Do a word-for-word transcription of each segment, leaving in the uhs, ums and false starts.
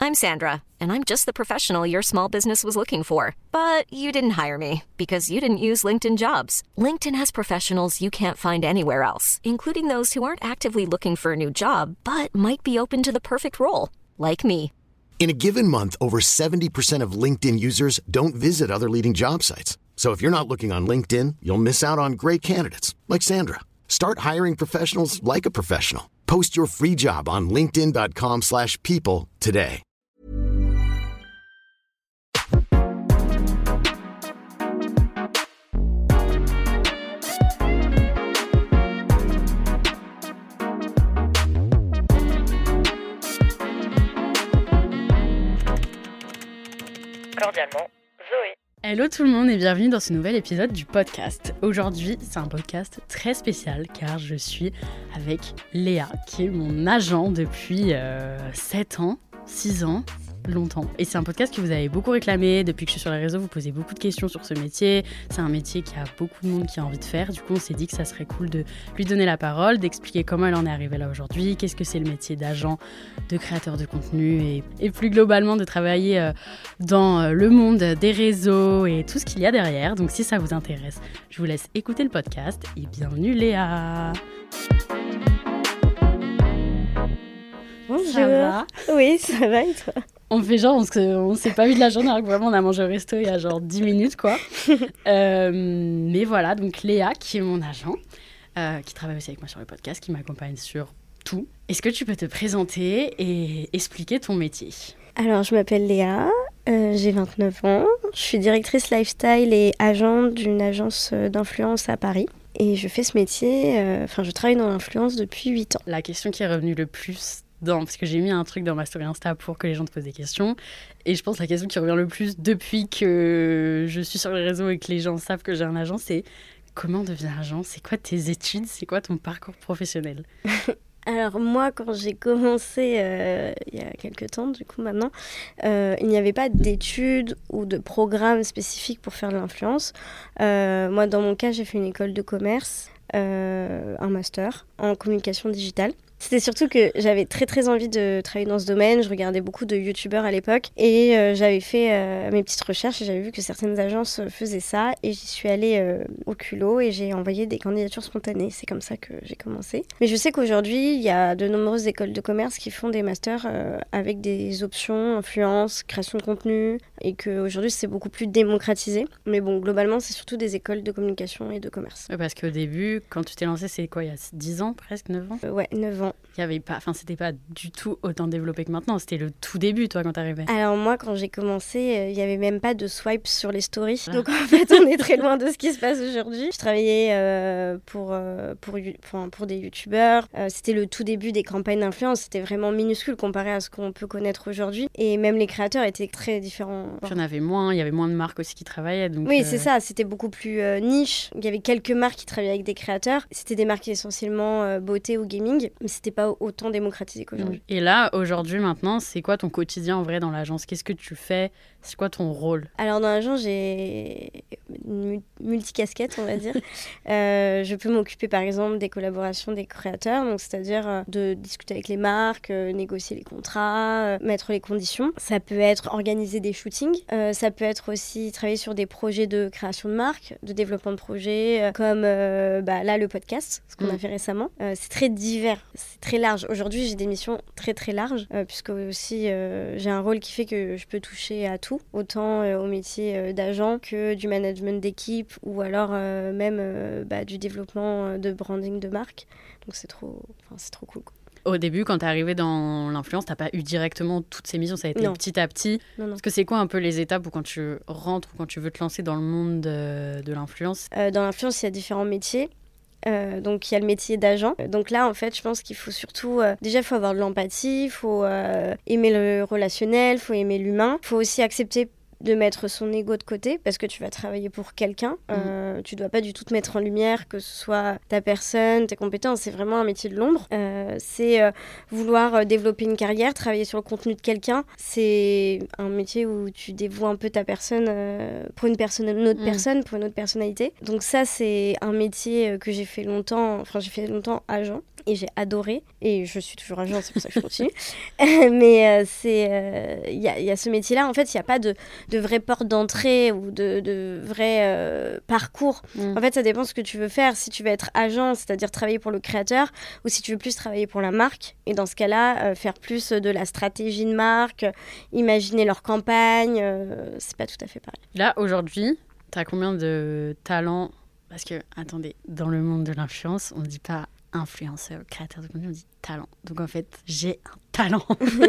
I'm Sandra, and I'm just the professional your small business was looking for. But you didn't hire me because you didn't use LinkedIn Jobs. LinkedIn has professionals you can't find anywhere else, including those who aren't actively looking for a new job, but might be open to the perfect role, like me. In a given month, over seventy percent of LinkedIn users don't visit other leading job sites. So if you're not looking on LinkedIn, you'll miss out on great candidates like Sandra. Start hiring professionals like a professional. Post your free job on linkedin.com slash people today. Cordialement, Zoé. Hello tout le monde et bienvenue dans ce nouvel épisode du podcast. Aujourd'hui, c'est un podcast très spécial car je suis avec Léa, qui est mon agent depuis euh, sept ans, six ans, longtemps. Et c'est un podcast que vous avez beaucoup réclamé. Depuis que je suis sur les réseaux, vous posez beaucoup de questions sur ce métier. C'est un métier qu'il y a beaucoup de monde qui a envie de faire. Du coup, on s'est dit que ça serait cool de lui donner la parole, d'expliquer comment elle en est arrivée là aujourd'hui, qu'est-ce que c'est le métier d'agent, de créateur de contenu et, et plus globalement de travailler euh, dans euh, le monde des réseaux et tout ce qu'il y a derrière. Donc si ça vous intéresse, je vous laisse écouter le podcast et bienvenue Léa. Bonjour. Ça va ? Oui, ça va et toi ? On fait genre, on ne s'est pas vu de la journée, alors que vraiment on a mangé au resto il y a genre dix minutes quoi. euh, mais voilà, donc Léa qui est mon agent, euh, qui travaille aussi avec moi sur le podcast, qui m'accompagne sur tout. Est-ce que tu peux te présenter et expliquer ton métier ? Alors, je m'appelle Léa, euh, j'ai vingt-neuf ans, je suis directrice lifestyle et agent d'une agence d'influence à Paris. Et je fais ce métier, enfin euh, je travaille dans l'influence depuis huit ans. La question qui est revenue le plus dans, parce que j'ai mis un truc dans ma story Insta pour que les gens te posent des questions. Et je pense que la question qui revient le plus depuis que je suis sur les réseaux et que les gens savent que j'ai un agent, c'est comment on devient agent ? C'est quoi tes études ? C'est quoi ton parcours professionnel ? Alors moi, quand j'ai commencé, euh, il y a quelques temps du coup maintenant, euh, il n'y avait pas d'études ou de programme spécifique pour faire de l'influence. Euh, moi, dans mon cas, j'ai fait une école de commerce, euh, un master en communication digitale. C'était surtout que j'avais très très envie de travailler dans ce domaine. Je regardais beaucoup de youtubeurs à l'époque et euh, j'avais fait euh, mes petites recherches et j'avais vu que certaines agences faisaient ça et j'y suis allée euh, au culot et j'ai envoyé des candidatures spontanées. C'est comme ça que j'ai commencé. Mais je sais qu'aujourd'hui, il y a de nombreuses écoles de commerce qui font des masters euh, avec des options, influence, création de contenu et qu'aujourd'hui, c'est beaucoup plus démocratisé. Mais bon, globalement, c'est surtout des écoles de communication et de commerce. Ouais, parce qu'au début, quand tu t'es lancée, c'est quoi, il y a dix ans presque, neuf ans ? Euh, ouais, neuf ans. Il y avait pas, enfin c'était pas du tout autant développé que maintenant. C'était le tout début, toi, quand t'arrivais. Alors moi, quand j'ai commencé, il euh, y avait même pas de swipe sur les stories. Ah. Donc en fait, on est très loin de ce qui se passe aujourd'hui. Je travaillais euh, pour euh, pour pour, pour des youtubeurs. Euh, c'était le tout début des campagnes d'influence. C'était vraiment minuscule comparé à ce qu'on peut connaître aujourd'hui. Et même les créateurs étaient très différents. Puis il y en avait moins. Il y avait moins de marques aussi qui travaillaient. Donc oui, euh... c'est ça. C'était beaucoup plus euh, niche. Il y avait quelques marques qui travaillaient avec des créateurs. C'était des marques essentiellement euh, beauté ou gaming, mais c'était pas autant démocratisé qu'aujourd'hui. Et là, aujourd'hui, maintenant, c'est quoi ton quotidien en vrai dans l'agence ? Qu'est-ce que tu fais ? C'est quoi ton rôle ? Alors dans l'agence, j'ai une multicasquette, on va dire. euh, je peux m'occuper par exemple des collaborations des créateurs, donc c'est-à-dire euh, de discuter avec les marques, euh, négocier les contrats, euh, mettre les conditions. Ça peut être organiser des shootings, euh, ça peut être aussi travailler sur des projets de création de marque, de développement de projets, euh, comme euh, bah, là le podcast, ce qu'on mmh. a fait récemment. Euh, c'est très divers, c'est très large. Aujourd'hui, j'ai des missions très très larges, euh, puisque aussi euh, j'ai un rôle qui fait que je peux toucher à tout, autant euh, au métier euh, d'agent que du management d'équipe ou alors euh, même euh, bah, du développement euh, de branding de marque. Donc c'est trop, c'est trop cool, quoi. Au début, quand t'es arrivée dans l'influence, t'as pas eu directement toutes ces missions, ça a été non. petit à petit. Non, non. Parce que c'est quoi un peu les étapes où quand tu rentres ou quand tu veux te lancer dans le monde de, de l'influence ? euh, Dans l'influence, il y a différents métiers. Euh, donc il y a le métier d'agent. Donc là en fait je pense qu'il faut surtout euh, déjà il faut avoir de l'empathie, il faut euh, aimer le relationnel, il faut aimer l'humain, il faut aussi accepter de mettre son ego de côté parce que tu vas travailler pour quelqu'un. Mmh. Euh, tu dois pas du tout te mettre en lumière, que ce soit ta personne, tes compétences. C'est vraiment un métier de l'ombre. Euh, c'est euh, vouloir développer une carrière, travailler sur le contenu de quelqu'un. C'est un métier où tu dévoues un peu ta personne euh, pour une personne, une autre mmh. personne, pour une autre personnalité. Donc ça, c'est un métier que j'ai fait longtemps. Enfin, j'ai fait longtemps agent. Et j'ai adoré, et je suis toujours agent, c'est pour ça que je continue. Mais euh, c'est, il euh, y, y a ce métier-là, en fait, il n'y a pas de, de vraie porte d'entrée ou de, de vrai euh, parcours. Mm. En fait, ça dépend de ce que tu veux faire. Si tu veux être agent, c'est-à-dire travailler pour le créateur, ou si tu veux plus travailler pour la marque. Et dans ce cas-là, euh, faire plus de la stratégie de marque, imaginer leur campagne, euh, c'est pas tout à fait pareil. Là, aujourd'hui, tu as combien de talents ? Parce que, attendez, dans le monde de l'influence, on ne dit pas influenceur, créateur de contenu, on dit talent. Donc en fait, j'ai un talent.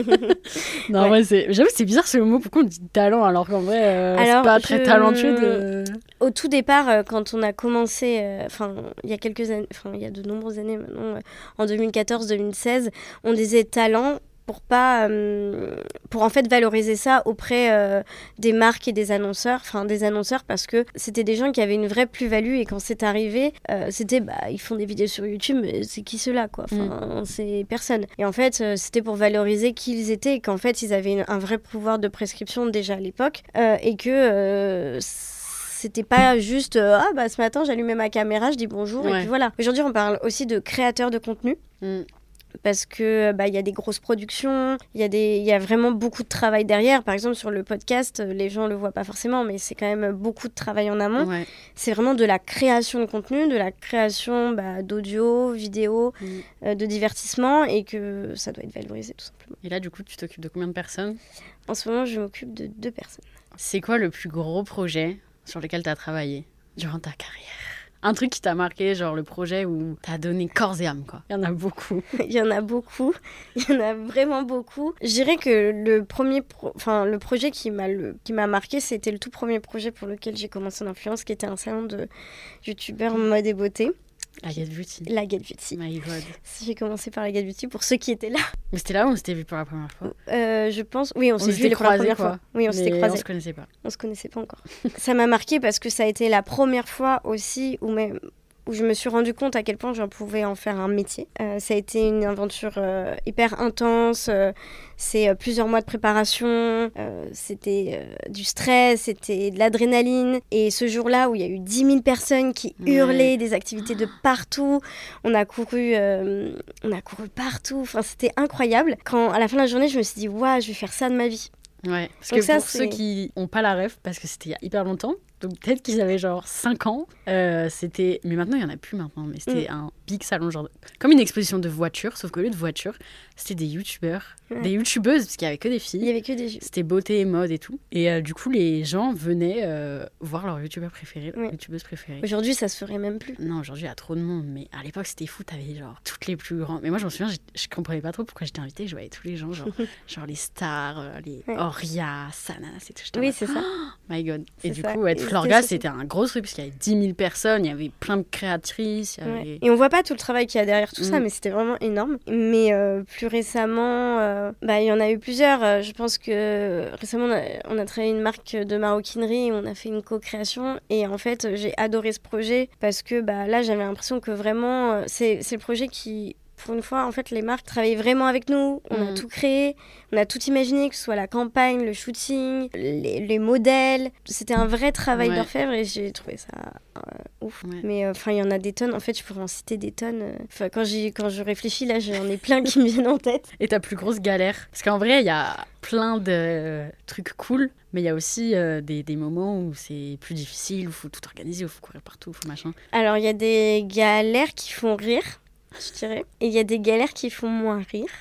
non, ouais. ouais, c'est... J'avoue, c'est bizarre ce mot. Pourquoi on dit talent alors qu'en vrai, euh, alors, c'est pas je... très talentueux de... Au tout départ, euh, quand on a commencé, enfin, euh, il y a quelques années, enfin, il y a de nombreuses années maintenant, euh, en deux mille quatorze deux mille seize, on disait talent pour pas euh, pour en fait valoriser ça auprès euh, des marques et des annonceurs, enfin des annonceurs, parce que c'était des gens qui avaient une vraie plus-value, et quand c'est arrivé, euh, c'était bah ils font des vidéos sur YouTube, mais c'est qui ceux-là quoi, enfin mm. c'est personne. Et en fait, euh, c'était pour valoriser qui ils étaient, et qu'en fait ils avaient une, un vrai pouvoir de prescription déjà à l'époque, euh, et que euh, c'était pas juste euh, ah bah ce matin j'allumais ma caméra, je dis bonjour ouais. et puis voilà. Aujourd'hui, on parle aussi de créateurs de contenu. Mm. Parce que bah, y a des grosses productions, il y a des il y a vraiment beaucoup de travail derrière. Par exemple, sur le podcast, les gens le voient pas forcément, mais c'est quand même beaucoup de travail en amont. Ouais. C'est vraiment de la création de contenu, de la création bah, d'audio, vidéo, mmh. euh, de divertissement, et que ça doit être valorisé tout simplement. Et là, du coup, tu t'occupes de combien de personnes ? En ce moment, je m'occupe de deux personnes. C'est quoi le plus gros projet sur lequel tu as travaillé durant ta carrière ? Un truc qui t'a marqué, genre le projet où t'as donné corps et âme, quoi. Il y en a beaucoup. Il y en a beaucoup. Il y en a vraiment beaucoup. Je dirais que le premier, pro... enfin le projet qui m'a le... qui m'a marqué, c'était le tout premier projet pour lequel j'ai commencé l'influence, qui était un salon de youtubeurs mode et beauté. La Get Beauty. La Get Beauty. My God. J'ai commencé par la Get Beauty pour ceux qui étaient là. Mais c'était là où on s'était vu pour la première fois euh, Je pense. Oui, on, on s'est vu pour la première quoi. fois. Oui, on Mais s'était croisés. On se connaissait pas. On se connaissait pas encore. Ça m'a marqué parce que ça a été la première fois aussi où même où je me suis rendu compte à quel point j'en pouvais en faire un métier. Euh, ça a été une aventure euh, hyper intense. Euh, c'est euh, plusieurs mois de préparation. Euh, c'était euh, du stress, c'était de l'adrénaline. Et ce jour-là où il y a eu dix mille personnes qui hurlaient, ouais. des activités de partout. On a couru, euh, on a couru partout. Enfin, c'était incroyable. Quand, à la fin de la journée, je me suis dit, waouh, je vais faire ça de ma vie. Ouais, parce donc que ça, pour c'est... ceux qui n'ont pas la ref, parce que c'était il y a hyper longtemps, donc peut-être qu'ils avaient genre cinq ans, euh, c'était... Mais maintenant, il n'y en a plus maintenant, mais c'était mm. un big salon, genre de... comme une exposition de voitures, sauf qu'au lieu de voitures, c'était des youtubeurs, ouais. des youtubeuses, parce qu'il n'y avait que des filles. Il n'y avait que des... C'était beauté et mode et tout. Et euh, du coup, les gens venaient euh, voir leurs youtubeurs préférés, leurs ouais. youtubeuses préférées. Aujourd'hui, ça se ferait même plus. Non, aujourd'hui, il y a trop de monde, mais à l'époque, c'était fou, t'avais genre toutes les plus grandes... Mais moi, je me souviens, je ne comprenais pas trop pourquoi j'étais invitée, je voyais tous les gens, genre, genre les stars, euh, les ouais. Oria, Sana, c'est tout. Oui, c'est ça. Oh my God. C'est et du ça. coup, être Florga, c'était un gros truc, parce qu'il y avait dix mille personnes, il y avait plein de créatrices. Il y avait... ouais. Et on voit pas tout le travail qu'il y a derrière tout mm. ça, mais c'était vraiment énorme. Mais euh, plus récemment, euh, bah, il y en a eu plusieurs. Euh, je pense que récemment, on a, on a travaillé une marque de maroquinerie, on a fait une co-création. Et en fait, j'ai adoré ce projet parce que bah, là, j'avais l'impression que vraiment, euh, c'est, c'est le projet qui... Pour une fois, en fait, les marques travaillaient vraiment avec nous. On mmh. a tout créé, on a tout imaginé, que ce soit la campagne, le shooting, les, les modèles. C'était un vrai travail ouais. d'orfèvre et j'ai trouvé ça euh, ouf. Ouais. Mais enfin, euh, il y en a des tonnes. En fait, je pourrais en citer des tonnes. Enfin, quand, j'y, quand je réfléchis, là, j'en ai plein qui me viennent en tête. Et ta plus grosse galère ? Parce qu'en vrai, il y a plein de trucs cool, mais il y a aussi euh, des, des moments où c'est plus difficile, où il faut tout organiser, où il faut courir partout, où il faut machin. Alors, il y a des galères qui font rire, je dirais. Et il y a des galères qui font moins rire.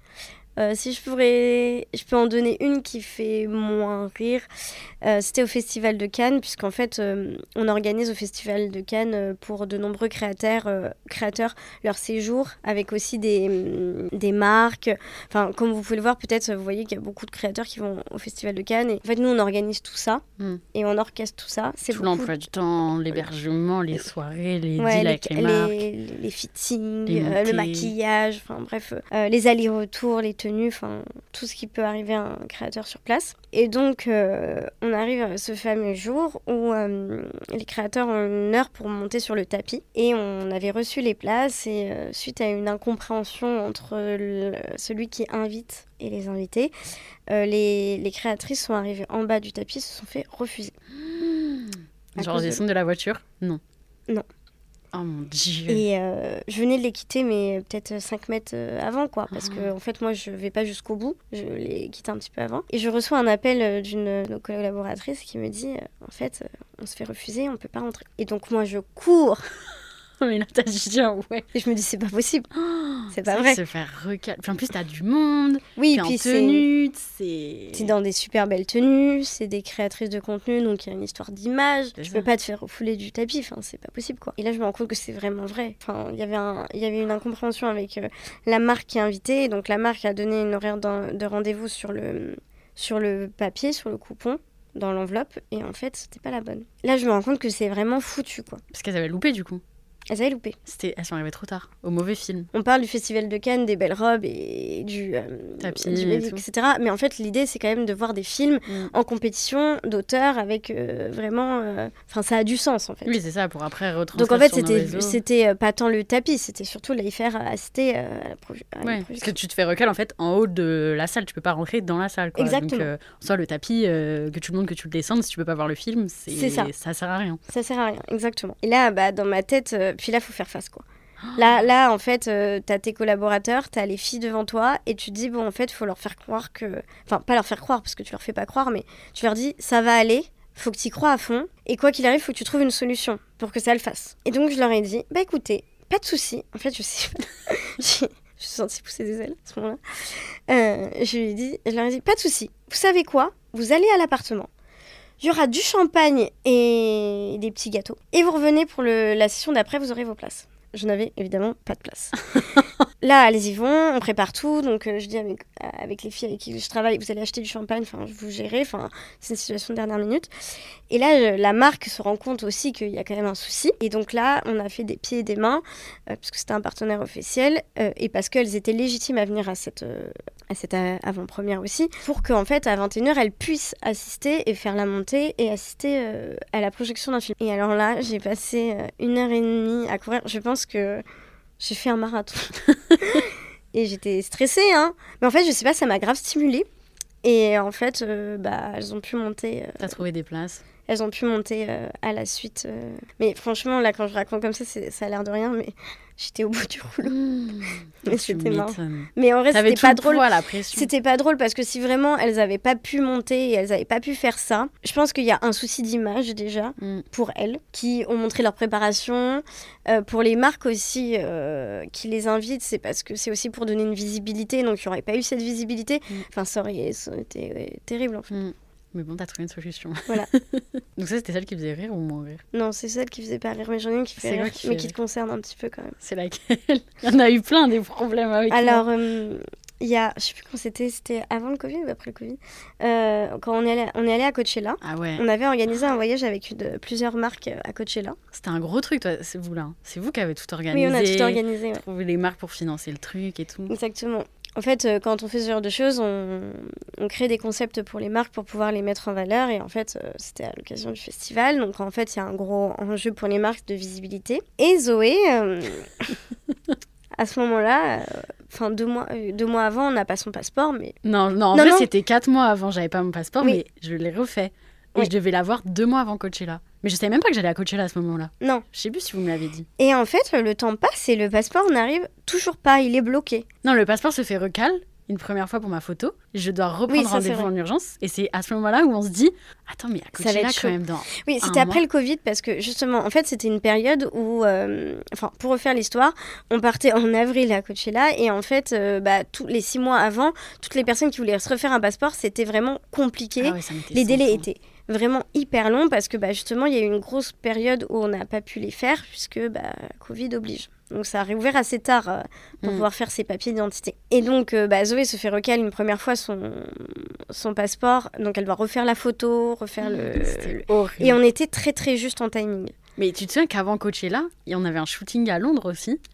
Euh, si je pourrais, je peux en donner une qui fait moins rire. Euh, c'était au Festival de Cannes, puisqu'en fait, euh, on organise au Festival de Cannes euh, pour de nombreux créateurs, euh, créateurs leur séjour, avec aussi des, euh, des marques. Enfin, comme vous pouvez le voir, peut-être, vous voyez qu'il y a beaucoup de créateurs qui vont au Festival de Cannes. Et en fait, nous, on organise tout ça mm. et on orchestre tout ça. C'est tout beaucoup... l'emploi du temps, l'hébergement, les soirées, les ouais, deals les, avec les marques. Les, les fittings, les euh, le maquillage, enfin bref, euh, les allers-retours, les tenues, enfin tout ce qui peut arriver à un créateur sur place. Et donc euh, on arrive à ce fameux jour où euh, les créateurs ont une heure pour monter sur le tapis et on avait reçu les places et euh, suite à une incompréhension entre le, celui qui invite et les invités, euh, les, les créatrices sont arrivées en bas du tapis et se sont fait refuser. Mmh. Genre descendre de... de la voiture ? Non. Non. Oh mon Dieu. Et euh, je venais de les quitter, mais peut-être cinq mètres avant, quoi. Parce oh. que, en fait, moi, je vais pas jusqu'au bout. Je les quitte un petit peu avant. Et je reçois un appel d'une de nos collaboratrices qui me dit, euh, en fait, euh, on se fait refuser, on peut pas rentrer. Et donc, moi, je cours. Mais là, t'as dit, ouais. Et je me dis, c'est pas possible. Oh, c'est pas c'est vrai. Se faire recal... Puis en plus, t'as du monde. Oui, t'es puis en tenue. C'est... c'est dans des super belles tenues. C'est des créatrices de contenu, donc il y a une histoire d'image. C'est tu ça. Peux pas te faire refouler du tapis. Enfin, c'est pas possible, quoi. Et là, je me rends compte que c'est vraiment vrai. Enfin, il y avait un... il y avait une incompréhension avec euh, la marque qui est invitée. Donc, la marque a donné une horaire de rendez-vous sur le... sur le papier, sur le coupon, dans l'enveloppe. Et en fait, c'était pas la bonne. Là, je me rends compte que c'est vraiment foutu, quoi. Parce qu'elles avaient loupé, du coup. Elles avaient loupé. C'était... Elles sont arrivées trop tard, au mauvais film. On parle du Festival de Cannes, des belles robes et du euh, tapis, du et et cetera. Mais en fait, l'idée, c'est quand même de voir des films mm. en compétition d'auteurs avec euh, vraiment... Enfin, euh, ça a du sens, en fait. Oui, c'est ça, pour après retranscrire Donc, en fait, sur c'était, nos réseaux. c'était euh, pas tant le tapis, c'était surtout les faire assister euh, à la, pro- à ouais, la parce que tu te fais recal, en fait, en haut de la salle. Tu peux pas rentrer dans la salle, quoi. Exactement. Donc, euh, soit le tapis, euh, que tu le montes, que tu le descendes, si tu peux pas voir le film, c'est, c'est ça. Ça sert à rien. Ça sert à rien, exactement. Et là, bah, dans ma tête, euh, puis là, faut faire face, quoi. Là, là, en fait, euh, t'as tes collaborateurs, t'as les filles devant toi, et tu te dis, bon, en fait, il faut leur faire croire que... Enfin, pas leur faire croire, parce que tu leur fais pas croire, mais tu leur dis, ça va aller, faut que tu y crois à fond, et quoi qu'il arrive, faut que tu trouves une solution pour que ça le fasse. Et donc, je leur ai dit, bah écoutez, pas de souci. En fait, je sais... Je me suis sentie pousser des ailes, à ce moment-là. Euh, je, lui ai dit, je leur ai dit, pas de souci. Vous savez quoi ? Vous allez à l'appartement. Il y aura du champagne et des petits gâteaux. Et vous revenez pour le... la session d'après, vous aurez vos places. Je n'avais évidemment pas de place. Là, elles y vont, on prépare tout. Donc, euh, je dis avec, avec les filles avec qui je travaille, vous allez acheter du champagne, enfin, vous gérez. Enfin, c'est une situation de dernière minute. Et là, je, la marque se rend compte aussi qu'il y a quand même un souci. Et donc là, on a fait des pieds et des mains, euh, parce que c'était un partenaire officiel, euh, et parce qu'elles étaient légitimes à venir à cette, euh, à cette avant-première aussi, pour qu'en fait, à vingt et une heures, elles puissent assister et faire la montée et assister euh, à la projection d'un film. Et alors là, j'ai passé euh, une heure et demie à courir. Je pense que j'ai fait un marathon. Et j'étais stressée, hein. Mais en fait, je sais pas, ça m'a grave stimulée. Et en fait, euh, bah, elles ont pu monter... Euh, T'as trouvé des places ? Elles ont pu monter euh, à la suite. Euh... Mais franchement, là, quand je raconte comme ça, c'est, ça a l'air de rien, mais j'étais au bout du rouleau. Mmh, mais c'était marrant. Mais en vrai, T'avais c'était pas drôle. Poids, la pression. C'était pas drôle parce que si vraiment elles avaient pas pu monter et elles avaient pas pu faire ça, je pense qu'il y a un souci d'image déjà mmh. pour elles qui ont montré leur préparation. Euh, pour les marques aussi euh, qui les invitent, c'est parce que c'est aussi pour donner une visibilité. Donc il n'y aurait pas eu cette visibilité. Mmh. Enfin, ça aurait, ça aurait été ouais, terrible en fait. Mmh. Mais bon, t'as trouvé une solution. Voilà. Donc ça, c'était celle qui faisait rire ou moins rire ? Non, c'est celle qui faisait pas rire, mais j'en ai une qui fait rire, qui mais qui te concerne un petit peu quand même. C'est laquelle ? Il y en a eu plein des problèmes avec Alors, il euh, y a, je sais plus quand c'était, c'était avant le Covid ou après le Covid, euh, quand on est, allé, on est allé à Coachella, ah ouais. On avait organisé un voyage avec une, plusieurs marques à Coachella. C'était un gros truc, toi, c'est vous là. C'est vous qui avez tout organisé. Oui, on a tout organisé. Ouais. Trouvé les marques pour financer le truc et tout. Exactement. En fait, euh, quand on fait ce genre de choses, on, on crée des concepts pour les marques pour pouvoir les mettre en valeur. Et en fait, euh, c'était à l'occasion du festival. Donc, en fait, il y a un gros enjeu pour les marques de visibilité. Et Zoé, euh, à ce moment-là, enfin euh, deux, mois, euh, deux mois avant, on n'a pas son passeport. Mais... Non, non, en non, vrai, non. C'était quatre mois avant. J'avais pas mon passeport, oui. Mais je l'ai refait. Et oui. Je devais l'avoir deux mois avant Coachella. Mais je savais même pas que j'allais à Coachella à ce moment-là. Non. Je sais plus si vous me l'avez dit. Et en fait, le temps passe et le passeport n'arrive toujours pas. Il est bloqué. Non, le passeport se fait recal une première fois pour ma photo. Je dois reprendre oui, ça, rendez-vous en urgence. Et c'est à ce moment-là où on se dit attends, mais à Coachella quand même dans. Oui, c'était après mois. Le Covid parce que justement, en fait, c'était une période où, euh, enfin, pour refaire l'histoire, on partait en avril à Coachella et en fait, euh, bah, tous les six mois avant, toutes les personnes qui voulaient se refaire un passeport, c'était vraiment compliqué. Ah ouais, ça les délais étaient vraiment hyper long parce que bah, justement il y a eu une grosse période où on n'a pas pu les faire puisque bah, Covid oblige. Donc ça a réouvert assez tard euh, pour mmh. pouvoir faire ses papiers d'identité. Et donc euh, bah, Zoé se fait recaler une première fois son, son passeport, donc elle doit refaire la photo, refaire mmh, le... C'était horrible. Et on était très très juste en timing. Mais tu te souviens qu'avant Coachella, on avait un shooting à Londres aussi ? Oui.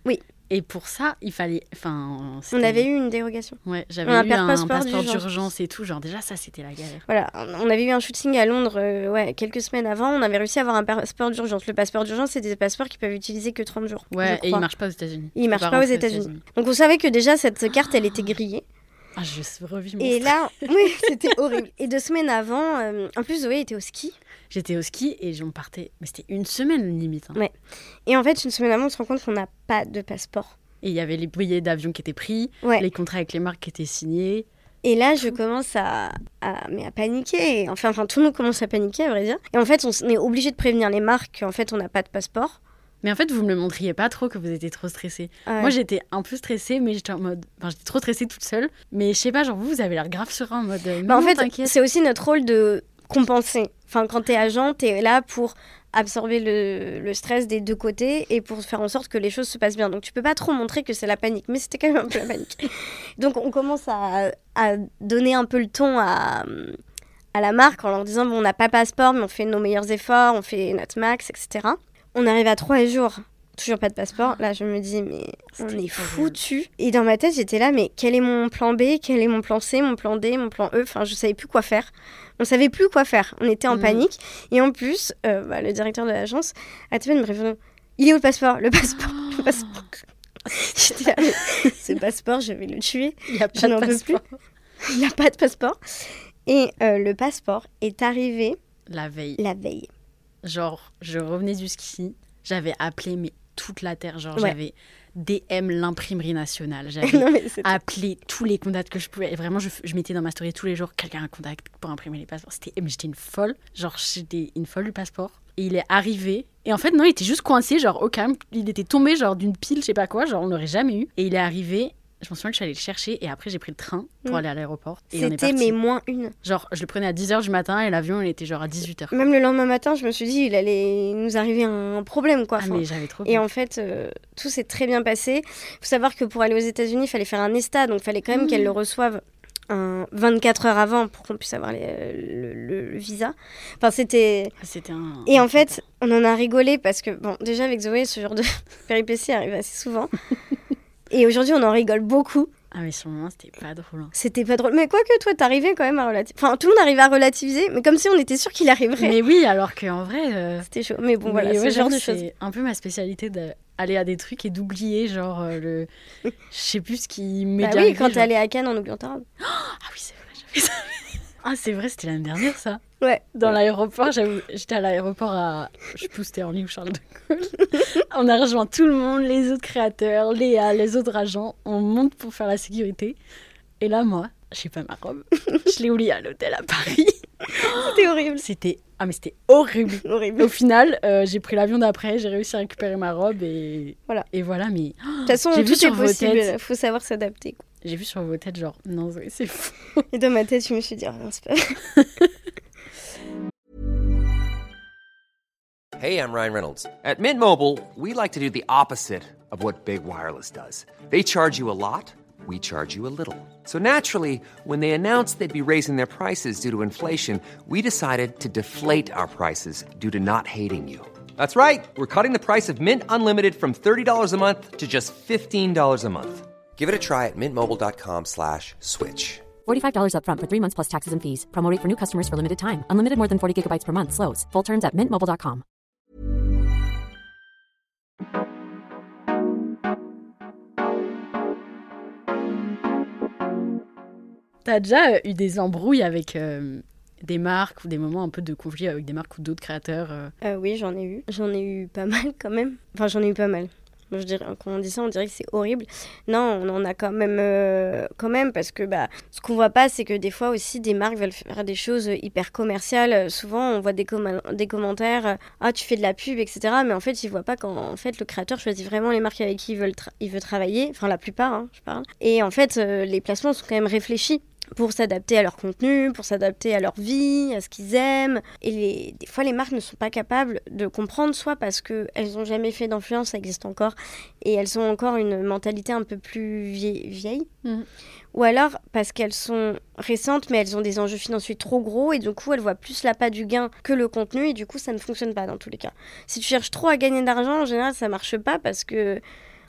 Et pour ça, il fallait... Enfin, on avait eu une dérogation. Ouais, j'avais un eu un passeport, passeport d'urgence. d'urgence et tout. Genre, déjà, ça, c'était la galère. Voilà, on avait eu un shooting à Londres euh, ouais, quelques semaines avant. On avait réussi à avoir un passeport d'urgence. Le passeport d'urgence, c'est des passeports qui peuvent utiliser que trente jours. Ouais, et il marche pas aux États-Unis. Il marche pas aux États-Unis. Donc, on savait que déjà, cette carte, elle était grillée. Ah, je revis mon Et stress. là, oui, c'était horrible. Et deux semaines avant, euh, en plus, Zoé était au ski. J'étais au ski et j'en partais... Mais c'était une semaine, limite. Hein. Ouais. Et en fait, une semaine avant, on se rend compte qu'on n'a pas de passeport. Et il y avait les billets d'avion qui étaient pris, ouais. les contrats avec les marques qui étaient signés. Et là, je commence à, à, mais à paniquer. Enfin, enfin, tout le monde commence à paniquer, à vrai dire. Et en fait, on est obligé de prévenir les marques qu'en fait, on n'a pas de passeport. Mais en fait, vous me le montriez pas trop que vous étiez trop stressée. Ah ouais. Moi, j'étais un peu stressée, mais j'étais en mode... Enfin, j'étais trop stressée toute seule. Mais je sais pas, genre, vous, vous avez l'air grave serein en mode... Bah, en fait, t'inquiète. C'est aussi notre rôle de compenser. Enfin, quand t'es agent, t'es là pour absorber le, le stress des deux côtés et pour faire en sorte que les choses se passent bien. Donc, tu peux pas trop montrer que c'est la panique, mais c'était quand même un peu la panique. Donc, on commence à, à donner un peu le ton à, à la marque en leur disant, bon, on n'a pas passeport, mais on fait nos meilleurs efforts, on fait notre max, et cetera. On arrive à trois jours, toujours pas de passeport. Là, je me dis, mais on est foutus. Et dans ma tête, j'étais là, mais quel est mon plan B? Quel est mon plan C? Mon plan D? Mon plan E? Enfin, je savais plus quoi faire. On savait plus quoi faire. On était en mmh. panique. Et en plus, euh, bah, le directeur de l'agence a me répondre, il est où le passeport? Le passeport, le passeport. J'étais là, ce passeport, je vais le tuer. Il n'y a pas je de n'en passeport. Peux plus. Il n'y a pas de passeport. Et euh, le passeport est arrivé... La veille. La veille. Genre, je revenais du ski, j'avais appelé mais toute la terre, genre ouais. j'avais D M l'imprimerie nationale, j'avais non, appelé tous les contacts que je pouvais, et vraiment je, je mettais dans ma story tous les jours, quelqu'un a un contact pour imprimer les passeports, c'était, mais j'étais une folle, genre j'étais une folle du passeport, et il est arrivé, et en fait non, il était juste coincé, genre au calme, il était tombé genre d'une pile, je sais pas quoi, genre on l'aurait jamais eu, et il est arrivé... Je me souviens que je suis allée le chercher et après j'ai pris le train pour mmh. aller à l'aéroport. Et c'était mais moins une. Genre je le prenais à dix heures du matin et l'avion il était genre à dix-huit heures. Même le lendemain matin, je me suis dit il allait nous arriver un problème quoi. Ah mais j'avais trop peur. Et en fait, euh, tout s'est très bien passé. Il faut savoir que pour aller aux États-Unis, il fallait faire un ESTA, donc il fallait quand même mmh. qu'elle le reçoive un vingt-quatre heures avant pour qu'on puisse avoir les, le, le, le visa. Enfin, c'était... c'était un... Et en fait, on en a rigolé parce que, bon, déjà avec Zoé, ce genre de péripéties arrive assez souvent. Et aujourd'hui, on en rigole beaucoup. Ah mais sur le moment, c'était pas drôle. Hein. C'était pas drôle. Mais quoique, toi, t'arrivais quand même à relativiser. Enfin, tout le monde arrivait à relativiser, mais comme si on était sûr qu'il arriverait. Mais oui, alors qu'en vrai... Euh... C'était chaud. Mais bon, mais voilà, ouais, ce genre de c'est choses. C'est un peu ma spécialité d'aller à des trucs et d'oublier, genre, euh, le... Je sais plus ce qui m'est bah déjà oui, arrivé, quand genre... t'es allée à Cannes en oubliant ta robe. Ah oui, c'est vrai, j'avais ça. Ah, c'est vrai, c'était l'année dernière, ça. Ouais. Dans l'aéroport, j'étais à l'aéroport à... Je sais plus, c'était Orly ou Charles de Gaulle. On a rejoint tout le monde, les autres créateurs, Léa, les autres agents. On monte pour faire la sécurité. Et là, moi, j'ai pas ma robe. Je l'ai oubliée à l'hôtel à Paris. C'était horrible. C'était... Ah, mais c'était horrible. horrible. Au final, euh, j'ai pris l'avion d'après, j'ai réussi à récupérer ma robe et... Voilà. Et voilà, mais... De toute façon, j'ai tout vu sur est possible. Il faut savoir s'adapter. Quoi. J'ai vu sur vos têtes, genre, non, c'est fou. Et dans ma tête, je me suis dit, oh non, c'est pas vrai. Hey, I'm Ryan Reynolds. At Mint Mobile, we like to do the opposite of what Big Wireless does. They charge you a lot, we charge you a little. So naturally, when they announced they'd be raising their prices due to inflation, we decided to deflate our prices due to not hating you. That's right. We're cutting the price of Mint Unlimited from thirty dollars a month to just fifteen dollars a month. Give it a try at mintmobile.com slash switch. forty-five dollars up front for three months plus taxes and fees. Promo rate for new customers for limited time. Unlimited more than forty gigabytes per month. Slows full terms at mint mobile dot com. T'as déjà eu des embrouilles avec euh, des marques ou des moments un peu de conflit avec des marques ou d'autres créateurs euh... Euh, oui, j'en ai eu. J'en ai eu pas mal quand même. Enfin, j'en ai eu pas mal. Moi, je dirais, quand on dit ça, on dirait que c'est horrible. Non, on en a quand même, euh, quand même parce que bah, ce qu'on voit pas, c'est que des fois aussi, des marques veulent faire des choses hyper commerciales. Souvent, on voit des, com- des commentaires, euh, ah, tu fais de la pub, et cetera. Mais en fait, ils voient pas quand en fait, le créateur choisit vraiment les marques avec qui il veut, tra- il veut travailler. Enfin, la plupart, hein, je parle. Et en fait, euh, les placements sont quand même réfléchis pour s'adapter à leur contenu, pour s'adapter à leur vie, à ce qu'ils aiment. Et les, des fois, les marques ne sont pas capables de comprendre, soit parce qu'elles n'ont jamais fait d'influence, ça existe encore, et elles ont encore une mentalité un peu plus vieille, vieille. Mmh. Ou alors parce qu'elles sont récentes, mais elles ont des enjeux financiers trop gros, et du coup, elles voient plus l'appât du gain que le contenu, et du coup, ça ne fonctionne pas dans tous les cas. Si tu cherches trop à gagner d'argent, en général, ça ne marche pas, parce que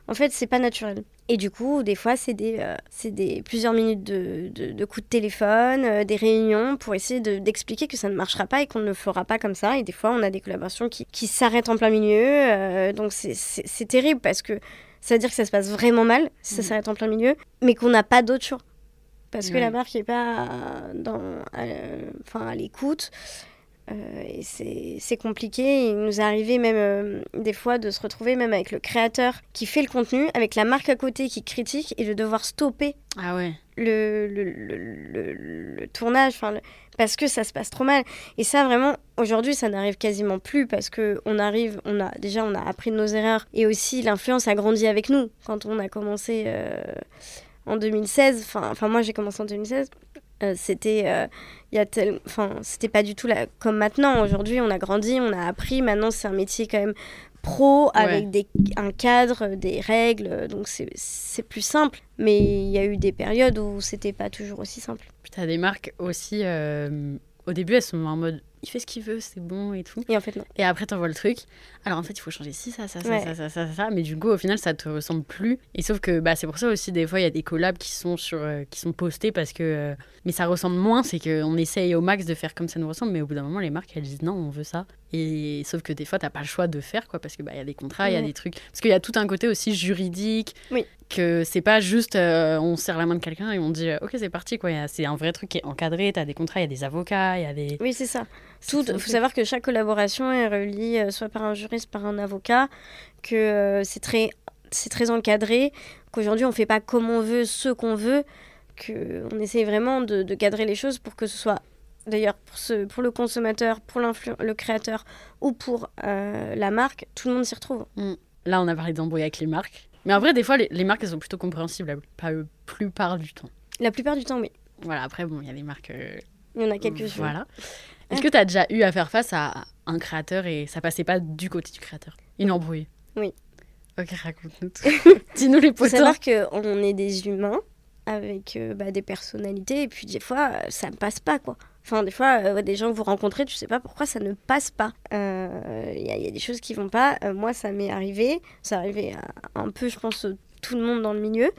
En fait, c'est pas naturel. Et du coup, des fois, c'est des, euh, c'est des plusieurs minutes de, de, de coups de téléphone, euh, des réunions pour essayer de, d'expliquer que ça ne marchera pas et qu'on ne le fera pas comme ça. Et des fois, on a des collaborations qui, qui s'arrêtent en plein milieu. Euh, donc, c'est, c'est, c'est terrible parce que ça veut dire que ça se passe vraiment mal si ça mmh. s'arrête en plein milieu, mais qu'on n'a pas d'autre choix. Parce que ouais. la marque n'est pas dans, à, enfin, à l'écoute. Euh, et c'est, c'est compliqué. Il nous est arrivé même euh, des fois de se retrouver même avec le créateur qui fait le contenu, avec la marque à côté qui critique et de devoir stopper ah ouais. le, le, le, le, le tournage le, parce que ça se passe trop mal. Et ça vraiment, aujourd'hui, ça n'arrive quasiment plus parce qu'on arrive, on a, déjà on a appris de nos erreurs et aussi l'influence a grandi avec nous. Quand on a commencé euh, en deux mille seize, enfin moi j'ai commencé en deux mille seize, Euh, c'était euh, y a tel... enfin, c'était pas du tout la... comme maintenant. Aujourd'hui, on a grandi, on a appris. Maintenant, c'est un métier quand même pro, ouais. avec des... un cadre, des règles. Donc, c'est, c'est plus simple. Mais il y a eu des périodes où c'était pas toujours aussi simple. Puis, t'as des marques aussi... Euh... Au début, elles sont en mode... Il fait ce qu'il veut, c'est bon et tout. Et en fait, non. Et après, t'envoies le truc. Alors, en fait, il faut changer ci, ça, ça, ouais. ça, ça, ça, ça, ça. Mais du coup, au final, ça te ressemble plus. Et sauf que bah, c'est pour ça aussi, des fois, il y a des collabs qui sont, sur, euh, qui sont postés parce que... Euh... Mais ça ressemble moins. C'est qu'on essaye au max de faire comme ça nous ressemble. Mais au bout d'un moment, les marques, elles disent non, on veut ça. Et sauf que des fois, t'as pas le choix de faire, quoi. Parce qu'il bah, y a des contrats, il ouais. y a des trucs... Parce qu'il y a tout un côté aussi juridique. Oui. Que c'est pas juste euh, on serre la main de quelqu'un et on dit euh, ok c'est parti quoi. C'est un vrai truc qui est encadré, t'as des contrats, il y a des avocats, il y a des... Oui c'est ça. Il faut savoir que chaque collaboration est reliée euh, soit par un juriste, par un avocat, que euh, c'est, très, c'est très encadré, qu'aujourd'hui on fait pas comme on veut, ce qu'on veut, qu'on essaie vraiment de, de cadrer les choses pour que ce soit, d'ailleurs pour, ce, pour le consommateur, pour le créateur ou pour euh, la marque, tout le monde s'y retrouve. Mmh. Là on a parlé d'embrouille avec les marques. Mais en vrai, des fois, les, les marques, elles sont plutôt compréhensibles la plupart du temps. La plupart du temps, oui. Voilà, après, bon, il y a des marques... Euh... Il y en a quelques-unes. Voilà. Est-ce que tu as déjà eu à faire face à un créateur et ça passait pas du côté du créateur ? Une embrouille ? Oui. Ok, raconte-nous tout. Dis-nous les potins. Il faut savoir qu'on est des humains avec euh, bah, des personnalités et puis des fois, euh, ça ne passe pas, quoi. Enfin, des fois, euh, des gens que vous rencontrez, tu sais pas pourquoi ça ne passe pas. Il euh, y, y a des choses qui vont pas. Euh, moi, ça m'est arrivé. Ça arrivait à un peu, je pense, tout le monde dans le milieu.